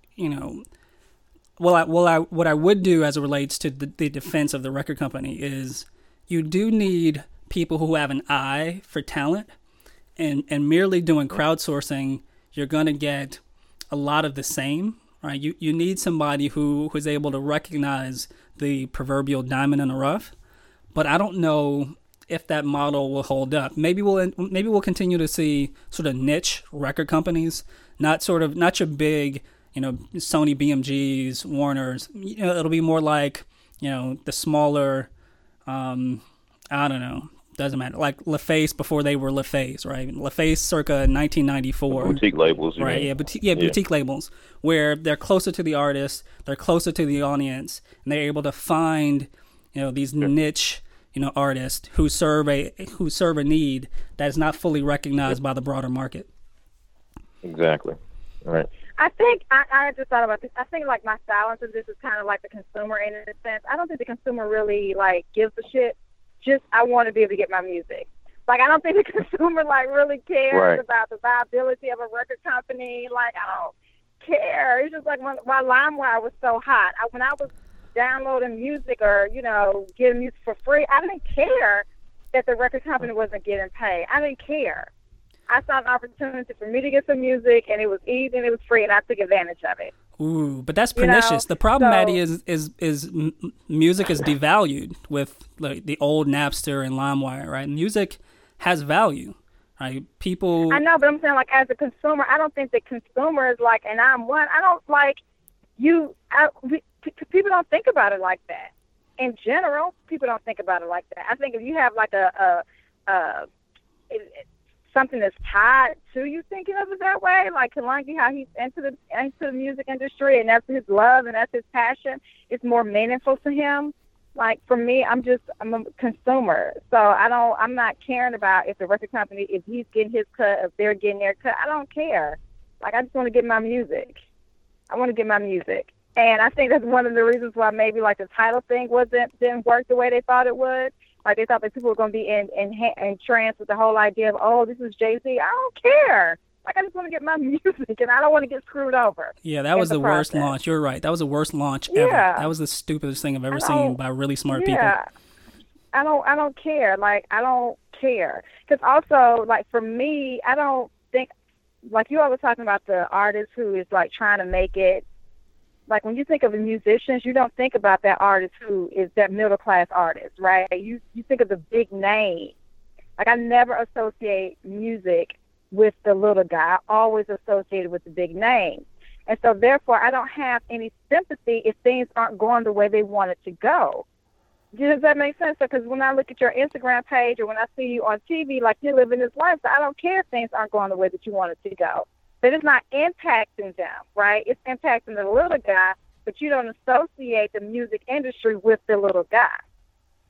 what I would do as it relates to the defense of the record company is you do need people who have an eye for talent, and merely doing crowdsourcing, you're going to get a lot of the same, right? You need somebody who is able to recognize the proverbial diamond in the rough, but I don't know if that model will hold up. Maybe we'll continue to see sort of niche record companies, not your big, Sony BMGs, Warners. It'll be more like, the smaller, I don't know, doesn't matter. Like LaFace before they were LaFace, right? LaFace circa 1994. Boutique labels, right? mean? Boutique labels where they're closer to the artist, they're closer to the audience, and they're able to find, these niche, artists who serve a need that is not fully recognized by the broader market. Exactly. All right. I think I just thought about this. I think like my silence of this is kind of like the consumer in a sense. I don't think the consumer really like gives a shit. Just I want to be able to get my music. Like I don't think the consumer like really cares about the viability of a record company. Like I don't care. It's just like when LimeWire was so hot. When I was downloading music or getting music for free, I didn't care that the record company wasn't getting paid. I didn't care. I saw an opportunity for me to get some music, and it was easy and it was free, and I took advantage of it. Ooh, but that's pernicious. The problem, Maddie, is music is devalued with like the old Napster and LimeWire, right? Music has value, right? People. I know, but I'm saying like as a consumer, I don't think the consumer is like, and I'm one. I don't like you. People don't think about it like that. In general, people don't think about it like that. I think if you have like something that's tied to you thinking of it that way, like Kalonji, how he's into the music industry and that's his love and that's his passion, it's more meaningful to him. Like for me, I'm a consumer, so I'm not caring about if the record company, if he's getting his cut, if they're getting their cut. I don't care. Like I just want to get my music. I want to get my music, and I think that's one of the reasons why maybe like the title thing didn't work the way they thought it would. Like they thought that people were going to be in trance with the whole idea of, oh, this is Jay-Z. I don't care. Like I just want to get my music, and I don't want to get screwed over. Yeah, that was the worst launch. You're right. That was the worst launch ever. That was the stupidest thing I've ever seen by really smart people. Yeah, I don't care. Like I don't care because also like for me, I don't think like you always talking about the artist who is like trying to make it. Like when you think of the musicians, you don't think about that artist who is that middle class artist, right? You think of the big name. Like I never associate music with the little guy. I always associated with the big name. And so therefore I don't have any sympathy if things aren't going the way they want it to go. Does that make sense? Because when I look at your Instagram page or when I see you on TV, like you're living this life, so I don't care if things aren't going the way that you want it to go. But it's not impacting them, right? It's impacting the little guy, but you don't associate the music industry with the little guy.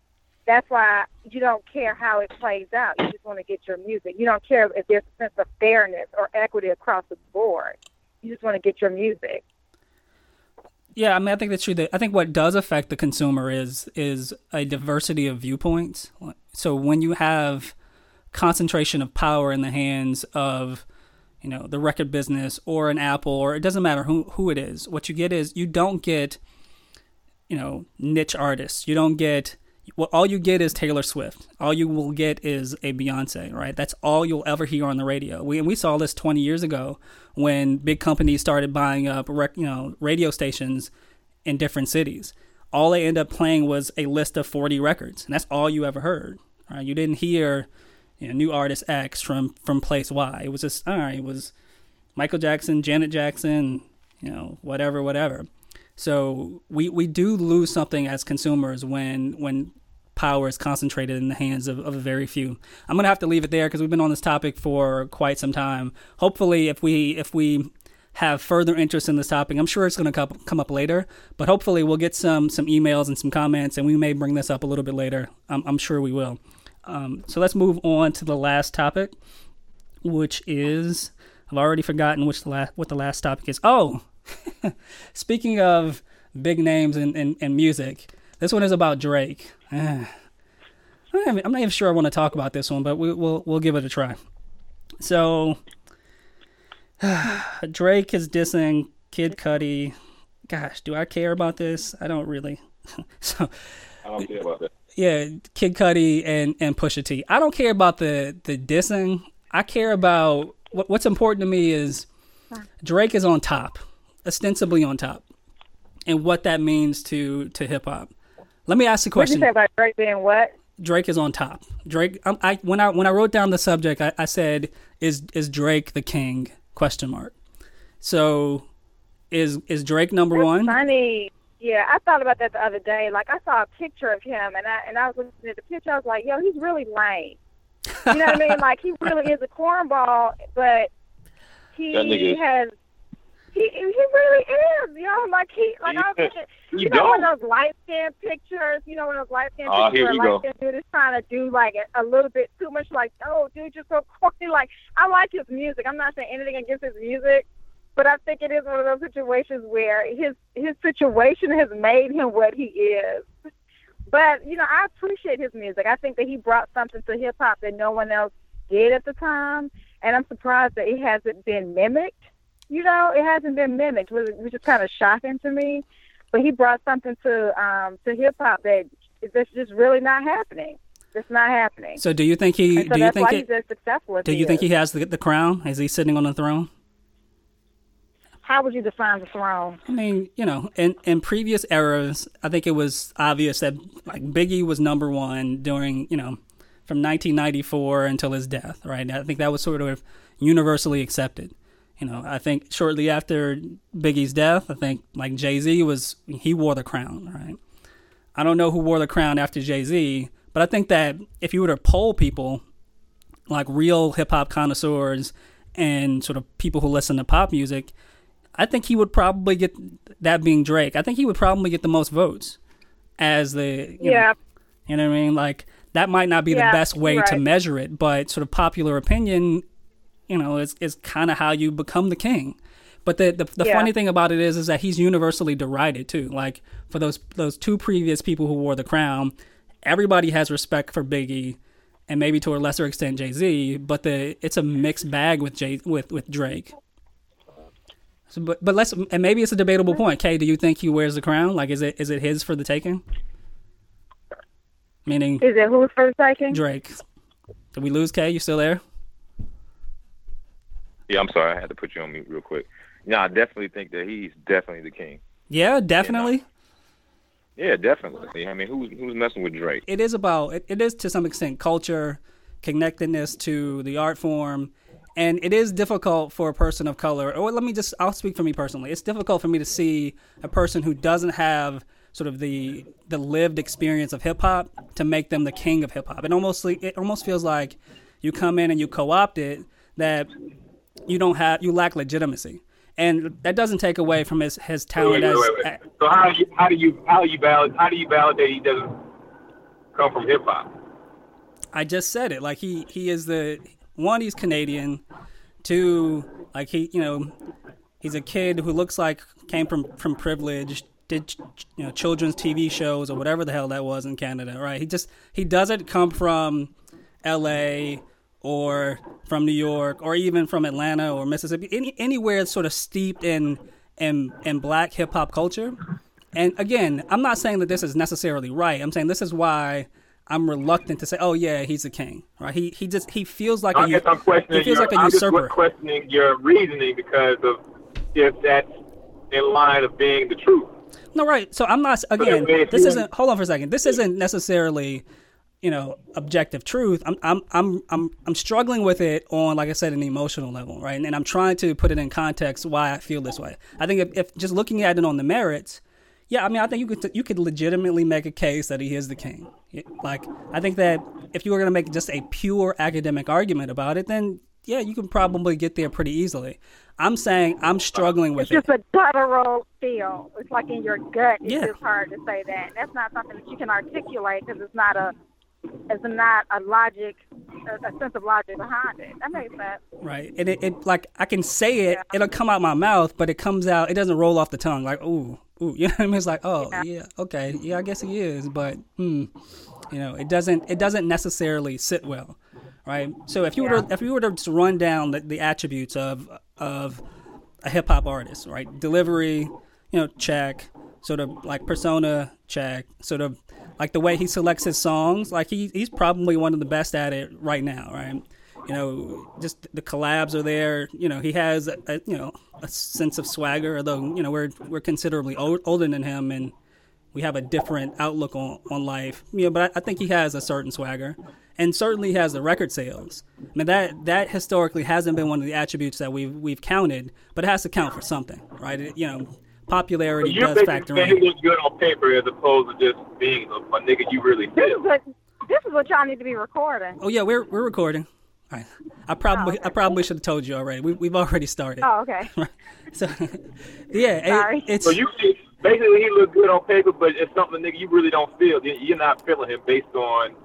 that's why you don't care how it plays out. You just want to get your music. You don't care if there's a sense of fairness or equity across the board. You just want to get your music. Yeah, I mean, I think that's true. I think what does affect the consumer is a diversity of viewpoints. So when you have concentration of power in the hands of, the record business or an Apple, or it doesn't matter who it is, what you get is you don't get, niche artists. You don't get, all you get is Taylor Swift. All you will get is a Beyonce, right? That's all you'll ever hear on the radio. We saw this 20 years ago when big companies started buying up, radio stations in different cities. All they end up playing was a list of 40 records, and that's all you ever heard. Right? You didn't hear, new artist X from place Y. It was just, it was Michael Jackson, Janet Jackson, whatever. So we do lose something as consumers when power is concentrated in the hands of a very few. I'm gonna have to leave it there because we've been on this topic for quite some time. Hopefully, if we have further interest in this topic, I'm sure it's gonna come up later. But hopefully, we'll get some emails and some comments, and we may bring this up a little bit later. I'm sure we will. So let's move on to the last topic, which is, I've already forgotten what the last topic is. Oh. Speaking of big names in music, this one is about Drake. I'm not even sure I want to talk about this one, but we'll give it a try. So Drake is dissing Kid Cudi. Gosh, do I care about this? I don't really. So I don't care about that. Yeah, Kid Cudi and Pusha T. I don't care about the dissing. I care about what's important to me is Drake is on top. Ostensibly on top, and what that means to hip hop. Let me ask the question. What did you say about Drake being what? Drake is on top. Drake. When I wrote down the subject, I said, "Is Drake the king?" ? So, is Drake number one? Funny. Yeah, I thought about that the other day. Like I saw a picture of him, and I was looking at the picture. I was like, "Yo, he's really lame." You know what I mean? Like he really is a cornball, but he has. He really is, Like I was thinking, one of those light skin pictures. One of those light skin pictures where a light skin dude is trying to do like a little bit too much. Like, oh, dude, you're so corny. Like, I like his music. I'm not saying anything against his music, but I think it is one of those situations where his situation has made him what he is. But I appreciate his music. I think that he brought something to hip hop that no one else did at the time, and I'm surprised that it hasn't been mimicked. It hasn't been mimicked, which is kind of shocking to me. But he brought something to hip hop that's just really not happening. It's not happening. So, do you think he? And so that's why he's as successful as he is. Do you think he has the crown? Is he sitting on the throne? How would you define the throne? I mean, in previous eras, I think it was obvious that like Biggie was number one during from 1994 until his death, right? I think that was sort of universally accepted. I think shortly after Biggie's death, I think like Jay-Z he wore the crown, right? I don't know who wore the crown after Jay-Z, but I think that if you were to poll people, like real hip hop connoisseurs and sort of people who listen to pop music, I think he would probably get, that being Drake, I think he would probably get the most votes as the, you know what I mean? Like that might not be the best way to measure it, but sort of popular opinion, is kind of how you become the king. But the funny thing about it is that he's universally derided too. Like for those two previous people who wore the crown, everybody has respect for Biggie, and maybe to a lesser extent Jay-Z. But it's a mixed bag with Drake. So, but maybe it's a debatable point. Kay, do you think he wears the crown? Like, is it his for the taking? Meaning, is it who's for the taking? Drake. Did we lose Kay? You still there? Yeah, I'm sorry. I had to put you on mute real quick. I definitely think that he's definitely the king. Yeah, definitely. Yeah, definitely. I mean, who's messing with Drake? It is about it is to some extent culture, connectedness to the art form, and it is difficult for a person of color. Or I'll speak for me personally. It's difficult for me to see a person who doesn't have sort of the lived experience of hip hop to make them the king of hip hop. It almost feels like you come in and you co-opt it, that you lack legitimacy. And that doesn't take away from his talent. Wait. So how do you validate he doesn't? come from hip hop? I just said it. Like he is he's Canadian. Two, like he's a kid who looks like came from privilege, did children's TV shows or whatever the hell that was in Canada, right? He doesn't come from L.A. or from New York or even from Atlanta or Mississippi, anywhere sort of steeped in black hip hop culture. And again, I'm not saying that this is necessarily right. I'm saying this is why I'm reluctant to say, oh yeah, he's a king, right? He feels like I'm usurper. I'm questioning your reasoning because of if that's in line of being the truth. No, right. So I'm not. Again, this isn't. Hold on for a second. This isn't necessarily, objective truth. I'm struggling with it on, like I said, an emotional level, right? And I'm trying to put it in context why I feel this way. I think if just looking at it on the merits. Yeah, I mean, I think you could legitimately make a case that he is the king. Like, I think that if you were going to make just a pure academic argument about it, then yeah, you can probably get there pretty easily. I'm saying I'm struggling with it. It's just a guttural feel. It's like in your gut. It's just hard to say that. That's not something that you can articulate because it's not a logic, a sense of logic behind it. That makes sense. Right, and it like I can say it, it'll come out my mouth, but it comes out, it doesn't roll off the tongue like ooh, you know what I mean? It's like, oh yeah, okay, yeah, I guess he is, but it doesn't necessarily sit well, right? So if you were to just run down the attributes of a hip hop artist, right? Delivery, check. Sort of like persona, check. Sort of like the way he selects his songs, like he's probably one of the best at it right now, right? Just the collabs are there. He has a sense of swagger, although we're considerably older than him and we have a different outlook on life. But I think he has a certain swagger, and certainly he has the record sales. I mean that historically hasn't been one of the attributes that we've counted, but it has to count for something, right? Popularity does factor in. He looks good on paper as opposed to just being a nigga you really feel. This is what y'all need to be recording. Oh yeah, we're recording. All right. I probably should have told you already. We've already started. Oh, okay. So yeah, sorry. So you see, basically he looks good on paper, but it's something nigga you really don't feel. You're not feeling him based on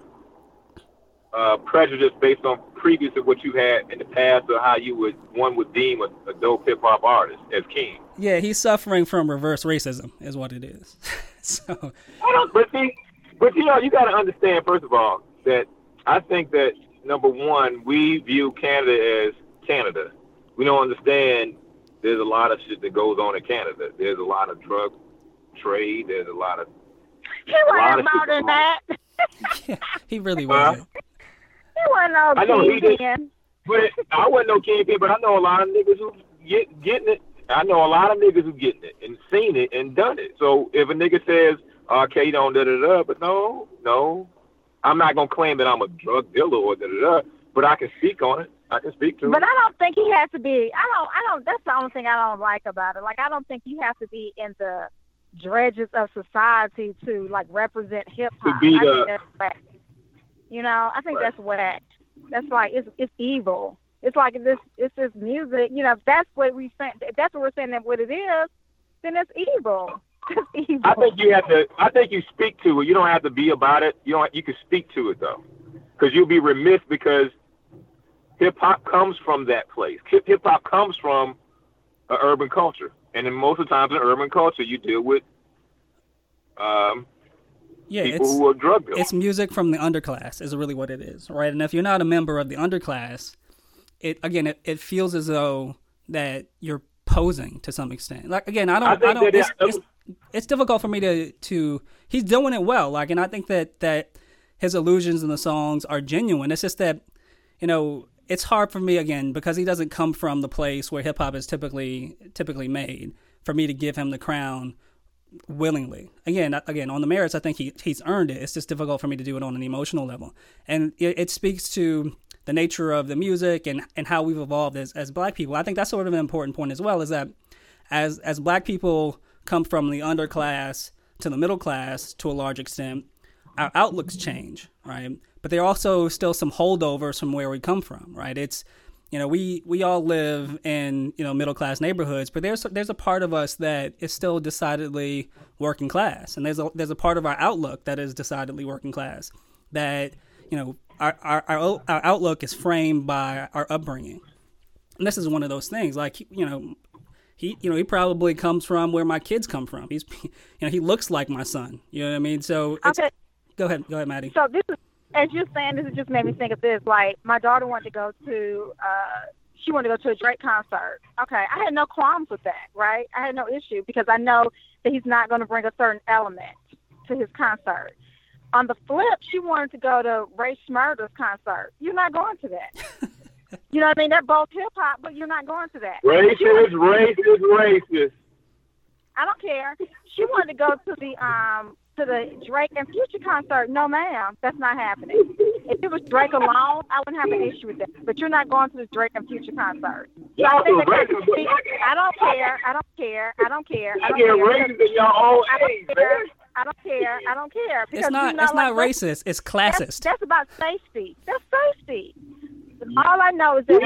prejudice, based on previous of what you had in the past, or how one would deem a dope hip hop artist as king. Yeah, he's suffering from reverse racism, is what it is. So. But you got to understand, first of all, that I think that number one, we view Canada as Canada. We don't understand there's a lot of shit that goes on in Canada. There's a lot of drug trade. There's a lot of. He wasn't more than that. Yeah, he really wasn't. He wasn't no kingpin. But I wasn't no kingpin, but I know a lot of niggas who getting it. I know a lot of niggas who getting it and seen it and done it. So if a nigga says, okay, don't da-da-da, but no, I'm not going to claim that I'm a drug dealer or da-da-da, but I can speak on it. I can speak to it. But I don't think he has to be, I don't, that's the only thing I don't like about it. Like, I don't think you have to be in the dredges of society to, like, represent hip-hop. I think that's whack. I think that's whack. That's like, it's evil. It's like it's this music. If that's what we're saying that what it is, then it's evil. It's evil. I think you speak to it. You don't have to be about it. You can speak to it though, because you'll be remiss because hip hop comes from that place. Hip hop comes from an urban culture, and then most of the times in urban culture, you deal with people who are drug dealers. It's music from the underclass, is really what it is, right? And if you're not a member of the underclass, it feels as though that you're posing to some extent. Like again, it's difficult for me to. He's doing it well, like, and I think that his allusions in the songs are genuine. It's just that, it's hard for me again because he doesn't come from the place where hip hop is typically made for me to give him the crown willingly. Again, on the merits, I think he's earned it. It's just difficult for me to do it on an emotional level, and it speaks to the nature of the music and how we've evolved as black people. I think that's sort of an important point as well, is that as black people come from the underclass to the middle class to a large extent, our outlooks change, right? But there are also still some holdovers from where we come from, right? It's we all live in, middle class neighborhoods, but there's a part of us that is still decidedly working class, and there's a part of our outlook that is decidedly working class. That our outlook is framed by our upbringing, and this is one of those things. Like he probably comes from where my kids come from. He looks like my son. You know what I mean? So okay. Go ahead, Maddie. So this is, as you're saying, this just made me think of this. Like, my daughter wanted to go to a Drake concert. Okay, I had no qualms with that, right? I had no issue because I know that he's not going to bring a certain element to his concert. On the flip, she wanted to go to Ray Schmurder's concert. You're not going to that. You know what I mean? They're both hip hop, but you're not going to that. Racist. I don't care. She wanted to go to the Drake and Future concert. No, ma'am, that's not happening. If it was Drake alone, I wouldn't have an issue with that. But you're not going to the Drake and Future concert. So I don't care. I don't care. Because it's not racist. It's classist. That's about safety. That's safety. All I know is that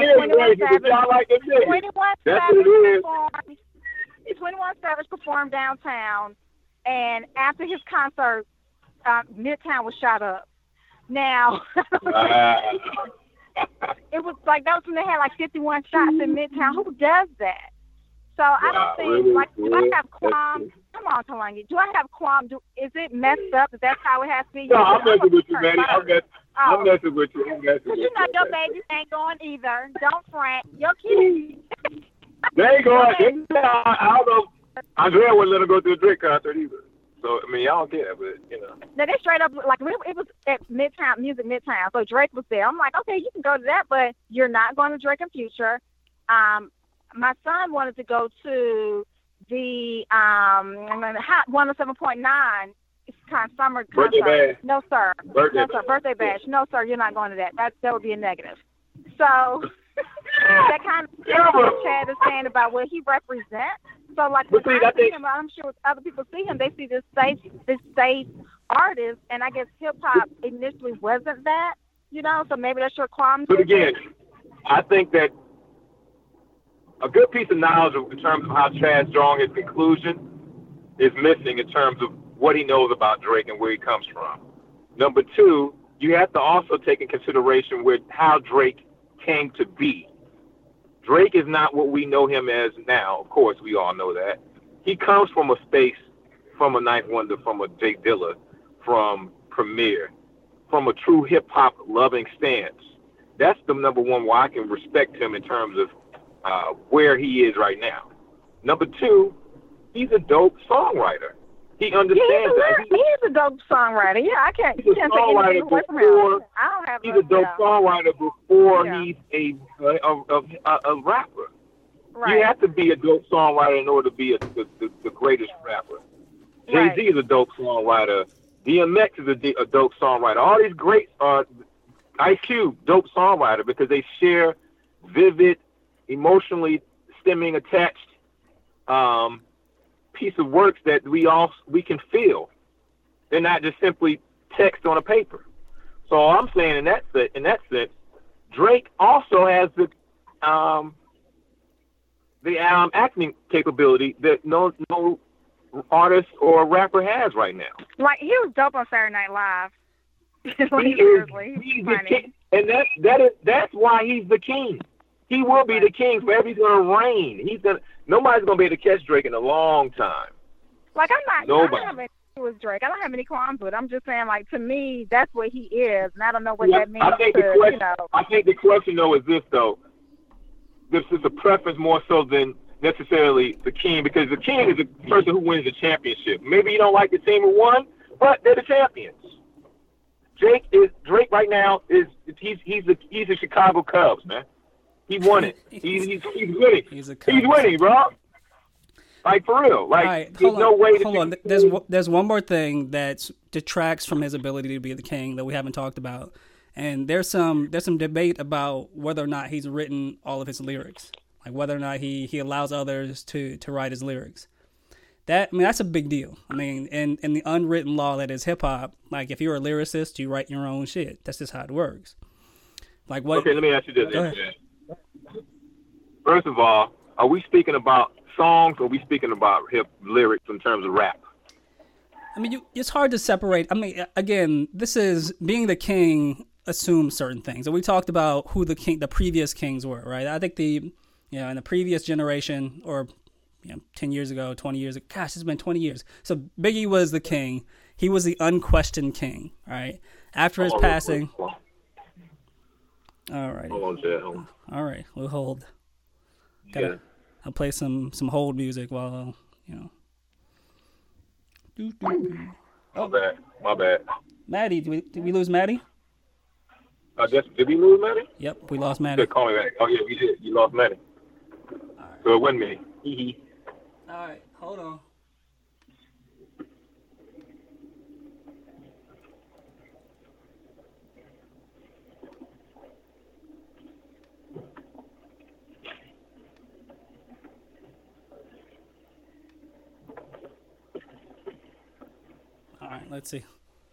21 Savage performed downtown, and after his concert, Midtown was shot up. Now, it was like that was when they had like 51 shots in Midtown. Who does that? So I don't think, like, do I have qualms? Come on, Talangi. Do I have qualms? Is it messed up? Is that how it has to be? No, I'm messing with you, Manny. I'm messing with you. Because you know your babies ain't going either. Don't front. Your kids. They ain't going. I don't know. Andrea wouldn't let her go to a Drake concert either. So, I mean, I don't care, but, Now, they straight up, like, it was at Midtown. So Drake was there. I'm like, okay, you can go to that, but you're not going to Drake and Future. My son wanted to go to the Hot 107.9 kind of summer concert. No, sir. Birthday bash. No, sir, you're not going to that. That would be a negative. So that kind of what Chad is saying about what he represents. So, like, when I see him, I'm sure other people see him, they see this safe artist, and I guess hip-hop initially wasn't that, so maybe that's your qualms. But again, I think that a good piece of knowledge in terms of how Chad's drawing his conclusion is missing in terms of what he knows about Drake and where he comes from. Number two, you have to also take in consideration with how Drake came to be. Drake is not what we know him as now. Of course, we all know that. He comes from a space, from a Ninth Wonder, from a Jay Dilla, from Premier, from a true hip-hop loving stance. That's the number one why I can respect him in terms of where he is right now. Number two, he's a dope songwriter. He understands that. He is a dope songwriter. Yeah, you can't take anything away from him. I don't have. He's a dope songwriter before he's a rapper. Right. You have to be a dope songwriter in order to be the greatest rapper. Jay-Z is a dope songwriter. DMX is a dope songwriter. All these great Ice Cube, dope songwriter, because they share vivid, emotionally stemming, attached piece of works that we can feel. They're not just simply text on a paper. So all I'm saying in that sense, Drake also has the acting capability that no artist or rapper has right now. Like, he was dope on Saturday Night Live. He's the king, and that's why he's the king. He will be the king forever. He's gonna reign. Nobody's gonna be able to catch Drake in a long time. Like, I don't have any issue with Drake. I don't have any qualms with it. I'm just saying, like, to me, that's what he is, and I don't know what that means. I think the question though is this though. This is a preference more so than necessarily the king, because the king is the person who wins the championship. Maybe you don't like the team who won, but they're the champions. Drake right now he's the Chicago Cubs, man. He won it. He's winning. He's winning, bro. Like, for real. Like, right, there's no way to... Hold on. There's one more thing that detracts from his ability to be the king that we haven't talked about. And there's some debate about whether or not he's written all of his lyrics. Like, whether or not he allows others to write his lyrics. That's a big deal. I mean, in the unwritten law that is hip-hop, like, if you're a lyricist, you write your own shit. That's just how it works. Like, what? Okay, let me ask you this. First of all, are we speaking about songs or are we speaking about hip lyrics in terms of rap? I mean, it's hard to separate. I mean, again, this is being the king assumes certain things. And we talked about who the previous kings were, right? I think in the previous generation, or 10 years ago, 20 years ago, gosh, it's been 20 years. So Biggie was the king. He was the unquestioned king, right? After his passing. All right. Hold on, Chad. Hold on. All right, we'll hold. Yeah. I'll play some hold music while, My bad. Maddie, did we lose Maddie? Did we lose Maddie? Yep, we lost Maddie. Call me back. Oh, yeah, we did. You lost Maddie. Right. So it wasn't me. All right, hold on. All right, let's see.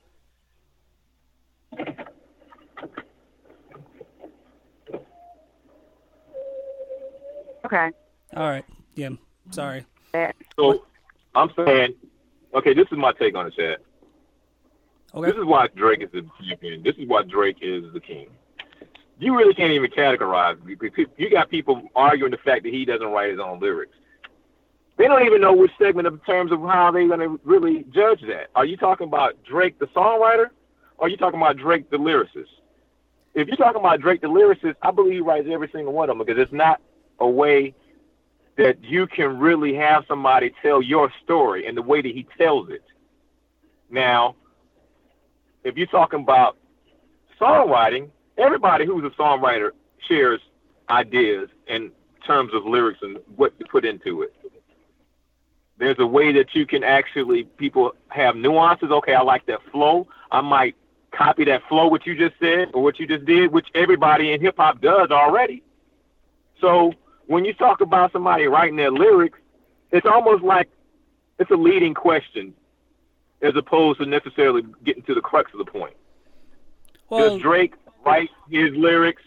Okay. All right. Yeah. Sorry. So I'm saying, okay, this is my take on it, Chad. Okay. This is why Drake is the champion. This is why Drake is the king. You really can't even categorize. You got people arguing the fact that he doesn't write his own lyrics. They don't even know which segment of terms of how they're going to really judge that. Are you talking about Drake the songwriter, or are you talking about Drake the lyricist? If you're talking about Drake the lyricist, I believe he writes every single one of them, because it's not a way that you can really have somebody tell your story in the way that he tells it. Now, if you're talking about songwriting, everybody who's a songwriter shares ideas in terms of lyrics and what to put into it. There's a way that you can actually, people have nuances. Okay, I like that flow. I might copy that flow, what you just said or what you just did, which everybody in hip hop does already. So when you talk about somebody writing their lyrics, it's almost like it's a leading question as opposed to necessarily getting to the crux of the point. Well, does Drake write his lyrics?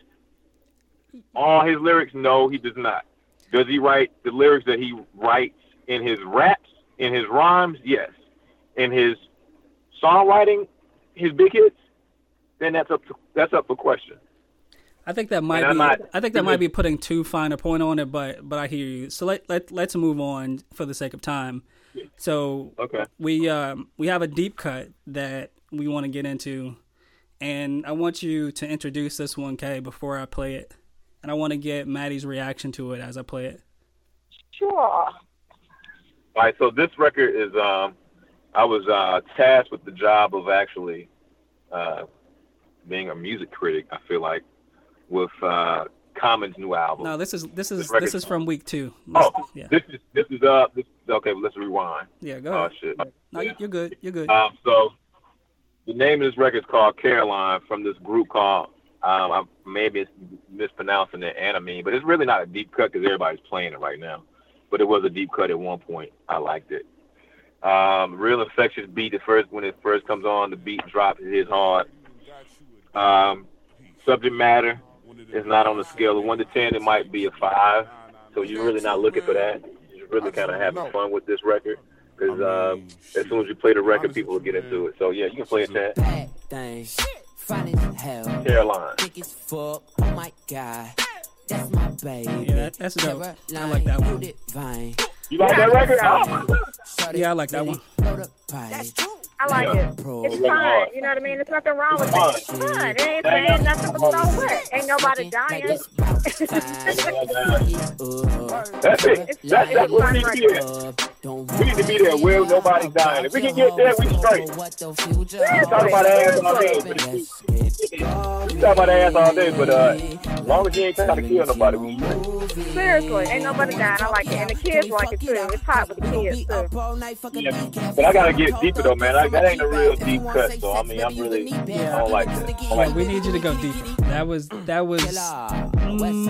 All his lyrics? No, he does not. Does he write the lyrics that he writes in his raps, in his rhymes? Yes. In his songwriting, his big hits, then that's up for question. I think that might be putting too fine a point on it, but I hear you. So let's move on for the sake of time. So okay. We have a deep cut that we want to get into, and I want you to introduce this one, Kay, before I play it, and I want to get Maddie's reaction to it as I play it. Sure. All right. So this record is I was tasked with the job of actually being a music critic. I feel like with Common's new album. No, this is from week 2. Yeah. This is okay. Well, let's rewind. Yeah, go ahead. Oh shit. No, you're good. You're good. So the name of this record is called Caroline, from this group called I maybe mispronouncing it, Anamine, but it's really not a deep cut because everybody's playing it right now. But it was a deep cut at one point. I liked it. Real infectious beat. When it first comes on, the beat drops. It hits hard. Subject matter is not on the scale of 1 to 10. It might be a 5. So you're really not looking for that. You're really kind of having fun with this record, because as soon as you play the record, people will get into it. So yeah, you can play it, Chad. Caroline. Oh my God. That's my baby. Yeah, that's dope. I like that one. You like that record? Oh. Yeah, I like that one. That's true. I like it. It's fun. You know what I mean? There's nothing wrong with it. It's fun. It ain't saying nothing but so what. Ain't nobody dying. That's it. That's what we need to be there. We need to be there where nobody's dying. If we can get there, we straight. We talk about ass all day. We talk about ass all day, but as long as you ain't trying to kill nobody, we straight. Seriously, ain't nobody dying. I like it. And the kids like it too. It's hot with the kids too. Yeah, but I gotta get deeper though, man. That ain't a real deep cut, so I mean, I don't like that. We need you to go deeper. That was.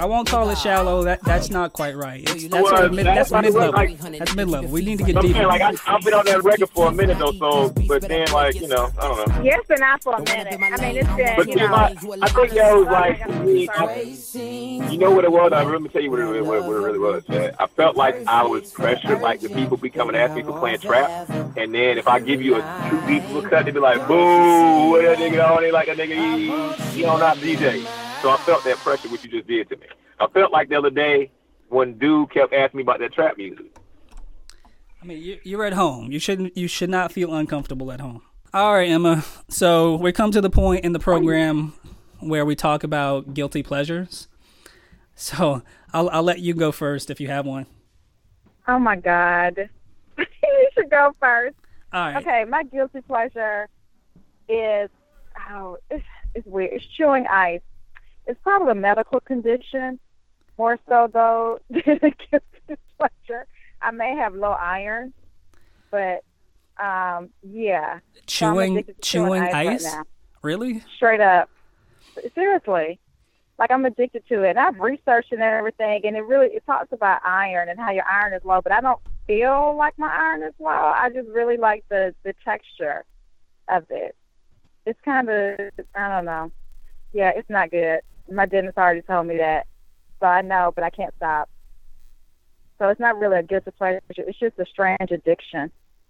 I won't call it shallow. That's not quite right. That's Well, mid that's level. like- That's mid level. We need to get I'm deeper. saying, like, I've been on that record for a minute or so, but then, like, you know, I don't know. Yeah, it's been out for a minute. I mean, it's been, But you see, know. I think that was like, to me, you know what it was? Let me tell you what it really was. Man. I felt like I was pressured, like the people be coming at me for playing trap, and then if I give you a too deep little cut, they be like, boo, what that nigga on? They like a nigga, he don't not DJ. So I felt that pressure, what you just did to me. I felt like the other day when dude kept asking me about that trap music. I mean, you're at home. You should not feel uncomfortable at home. All right, Emma. So we come to the point in the program where we talk about guilty pleasures. So I'll let you go first if you have one. Oh, my God. You should go first. All right. Okay, my guilty pleasure is, it's weird. It's chewing ice. It's probably a medical condition, more so though than a guilty pleasure. I may have low iron, but yeah. So I'm Chewing addicted to chewing ice? right now. Really? Straight up. Seriously. Like, I'm addicted to it. And I've researched it and everything, and it talks about iron and how your iron is low, but I don't feel like my iron is low. I just really like the texture of it. It's kind of, I don't know. Yeah, it's not good. My dentist already told me that. So I know, but I can't stop. So it's not really a guilty pleasure. It's just a strange addiction.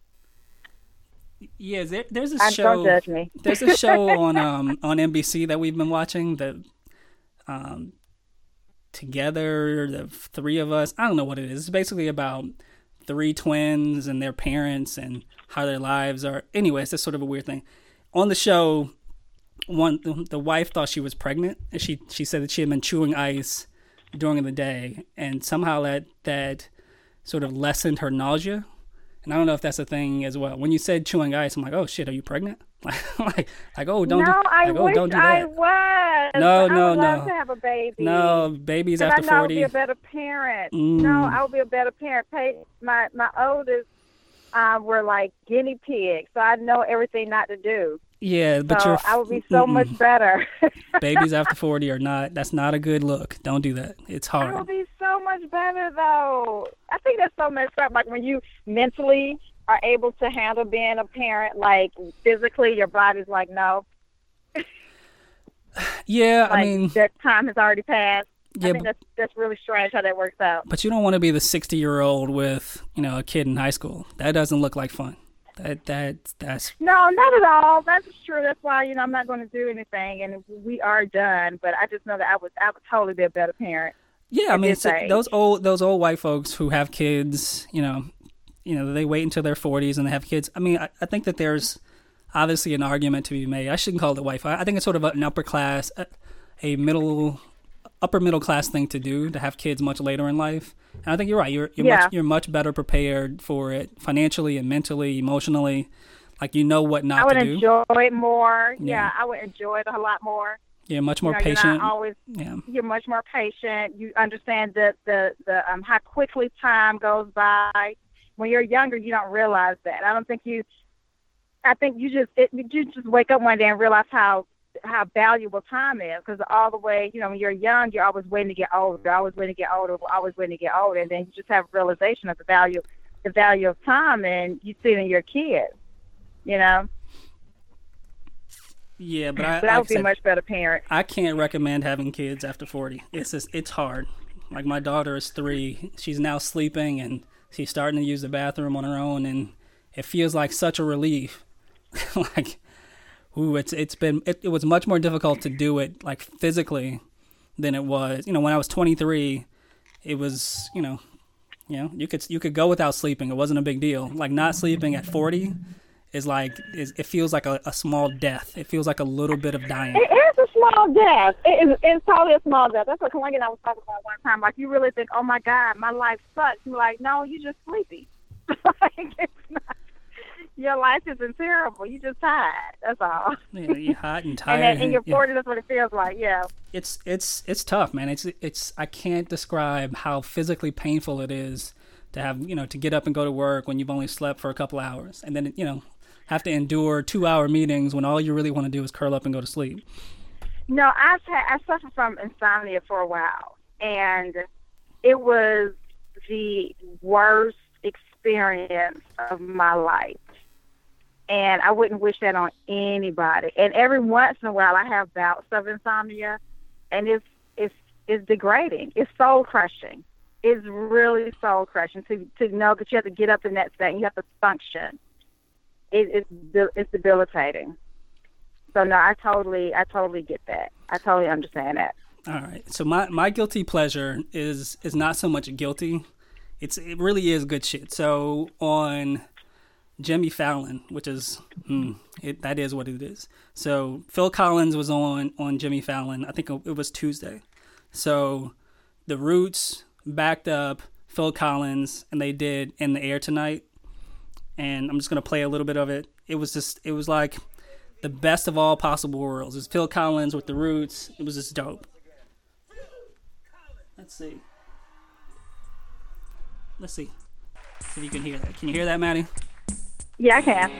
Yeah, there's a show. Don't judge me. There's a show on NBC that we've been watching. Together, the three of us. I don't know what it is. It's basically about three twins and their parents and how their lives are. Anyway, it's just sort of a weird thing. On the show, the wife thought she was pregnant, and she said that she had been chewing ice during the day, and somehow that sort of lessened her nausea. And I don't know if that's a thing as well. When you said chewing ice, I'm like, oh shit, are you pregnant? like oh, don't no, I wish don't do that. I was. No, I would love to have a baby. No, babies after 40. I would be a better parent. No, I would be a better parent. My oldest were like guinea pigs, so I know everything not to do. Yeah, but so I would be so much better. Babies after 40 are not. That's not a good look. Don't do that. It's hard. I would be so much better though. I think that's so messed up. Like when you mentally are able to handle being a parent, like physically your body's like no. Yeah, like, I mean that time has already passed. Yeah, I think that's really strange how that works out. But you don't want to be the 60-year-old with, a kid in high school. That doesn't look like fun. That's No, not at all. That's true. That's why, I'm not going to do anything, and we are done. But I just know that I would totally be a better parent. Yeah, I mean, those old white folks who have kids, they wait until their 40s and they have kids. I mean, I think that there's obviously an argument to be made. I shouldn't call it white folk. I think it's sort of an upper middle class thing to do, to have kids much later in life. And I think you're right. You're much better prepared for it financially and mentally, emotionally. Like what not to do. I would enjoy it more. Yeah, I would enjoy it a lot more. Yeah, much more patient. You're much more patient. You understand the how quickly time goes by. When you're younger, you don't realize that. I think you just wake up one day and realize how valuable time is, because all the way, when you're young, you're always waiting to get older, and then you just have realization of the value of time, and you see it in your kids, Yeah, but I would be a much better parent. I can't recommend having kids after 40. It's hard. Like, my daughter is 3. She's now sleeping, and she's starting to use the bathroom on her own, and it feels like such a relief. Like, it was much more difficult to do it, like, physically than it was. When I was 23, it was, you could go without sleeping. It wasn't a big deal. Like, not sleeping at 40 it feels like a small death. It feels like a little bit of dying. It is a small death. It's totally a small death. That's what Kalinga and I was talking about one time. Like, you really think, oh my God, my life sucks. You're like, no, you're just sleepy. Like, it's not. Your life isn't terrible. You're just tired. That's all. Yeah, you're hot and tired. And in your 40s, that's what it feels like. Yeah. It's tough, man. It's I can't describe how physically painful it is to have to get up and go to work when you've only slept for a couple hours, and then have to endure 2-hour meetings when all you really want to do is curl up and go to sleep. No, I suffered from insomnia for a while, and it was the worst experience of my life. And I wouldn't wish that on anybody. And every once in a while, I have bouts of insomnia, and it's degrading. It's soul crushing. It's really soul crushing to know that you have to get up in that state and you have to function. It's debilitating. So no, I totally get that. I totally understand that. All right. So my guilty pleasure is not so much guilty. It really is good shit. So on Jimmy Fallon, which is that is what it is. So Phil Collins was on Jimmy Fallon. I think it was Tuesday. So the Roots backed up Phil Collins, and they did In the Air Tonight. And I'm just gonna play a little bit of it. It was like the best of all possible worlds. It's Phil Collins with the Roots. It was just dope. Let's see if you can hear that. Can you hear that, Maddie? Yeah, I can.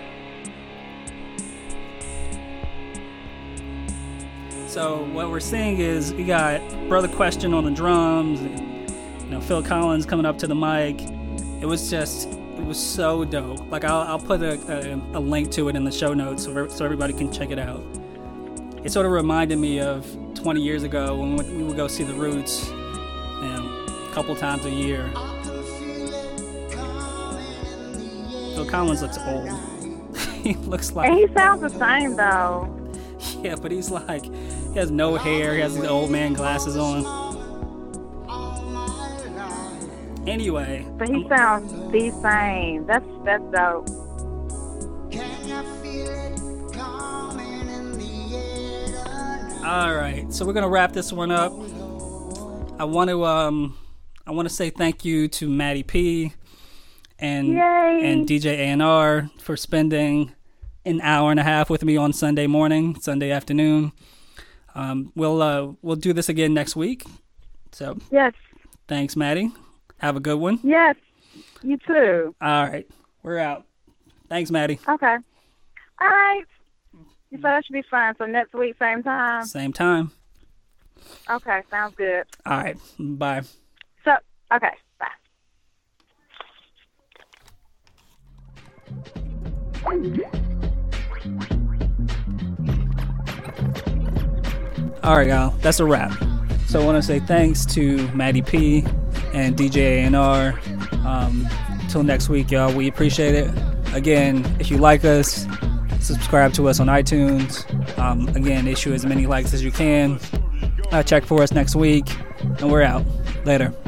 So what we're seeing is we got Brother Question on the drums, and Phil Collins coming up to the mic. It was so dope. Like I'll put a link to it in the show notes so everybody can check it out. It sort of reminded me of 20 years ago when we would go see the Roots, a couple times a year. Phil Collins looks old. He looks like. And he sounds the same though. Yeah, but he has no hair. He has these old man glasses on. Anyway. But he sounds the same. That's dope. All right, so we're gonna wrap this one up. I want to say thank you to Maddie P and DJ A&R for spending an hour and a half with me on Sunday afternoon. We'll do this again next week. So yes. Thanks, Maddie. Have a good one. Yes. You too. All right. We're out. Thanks, Maddie. Okay. All right. You said that should be fun. So next week, same time? Same time. Okay. Sounds good. All right. Bye. So, okay. Bye. All right, y'all. That's a wrap. So I want to say thanks to Maddie P and DJ A&R. Until next week, y'all. We appreciate it. Again, if you like us, subscribe to us on iTunes. Again, issue as many likes as you can. Check for us next week. And we're out. Later.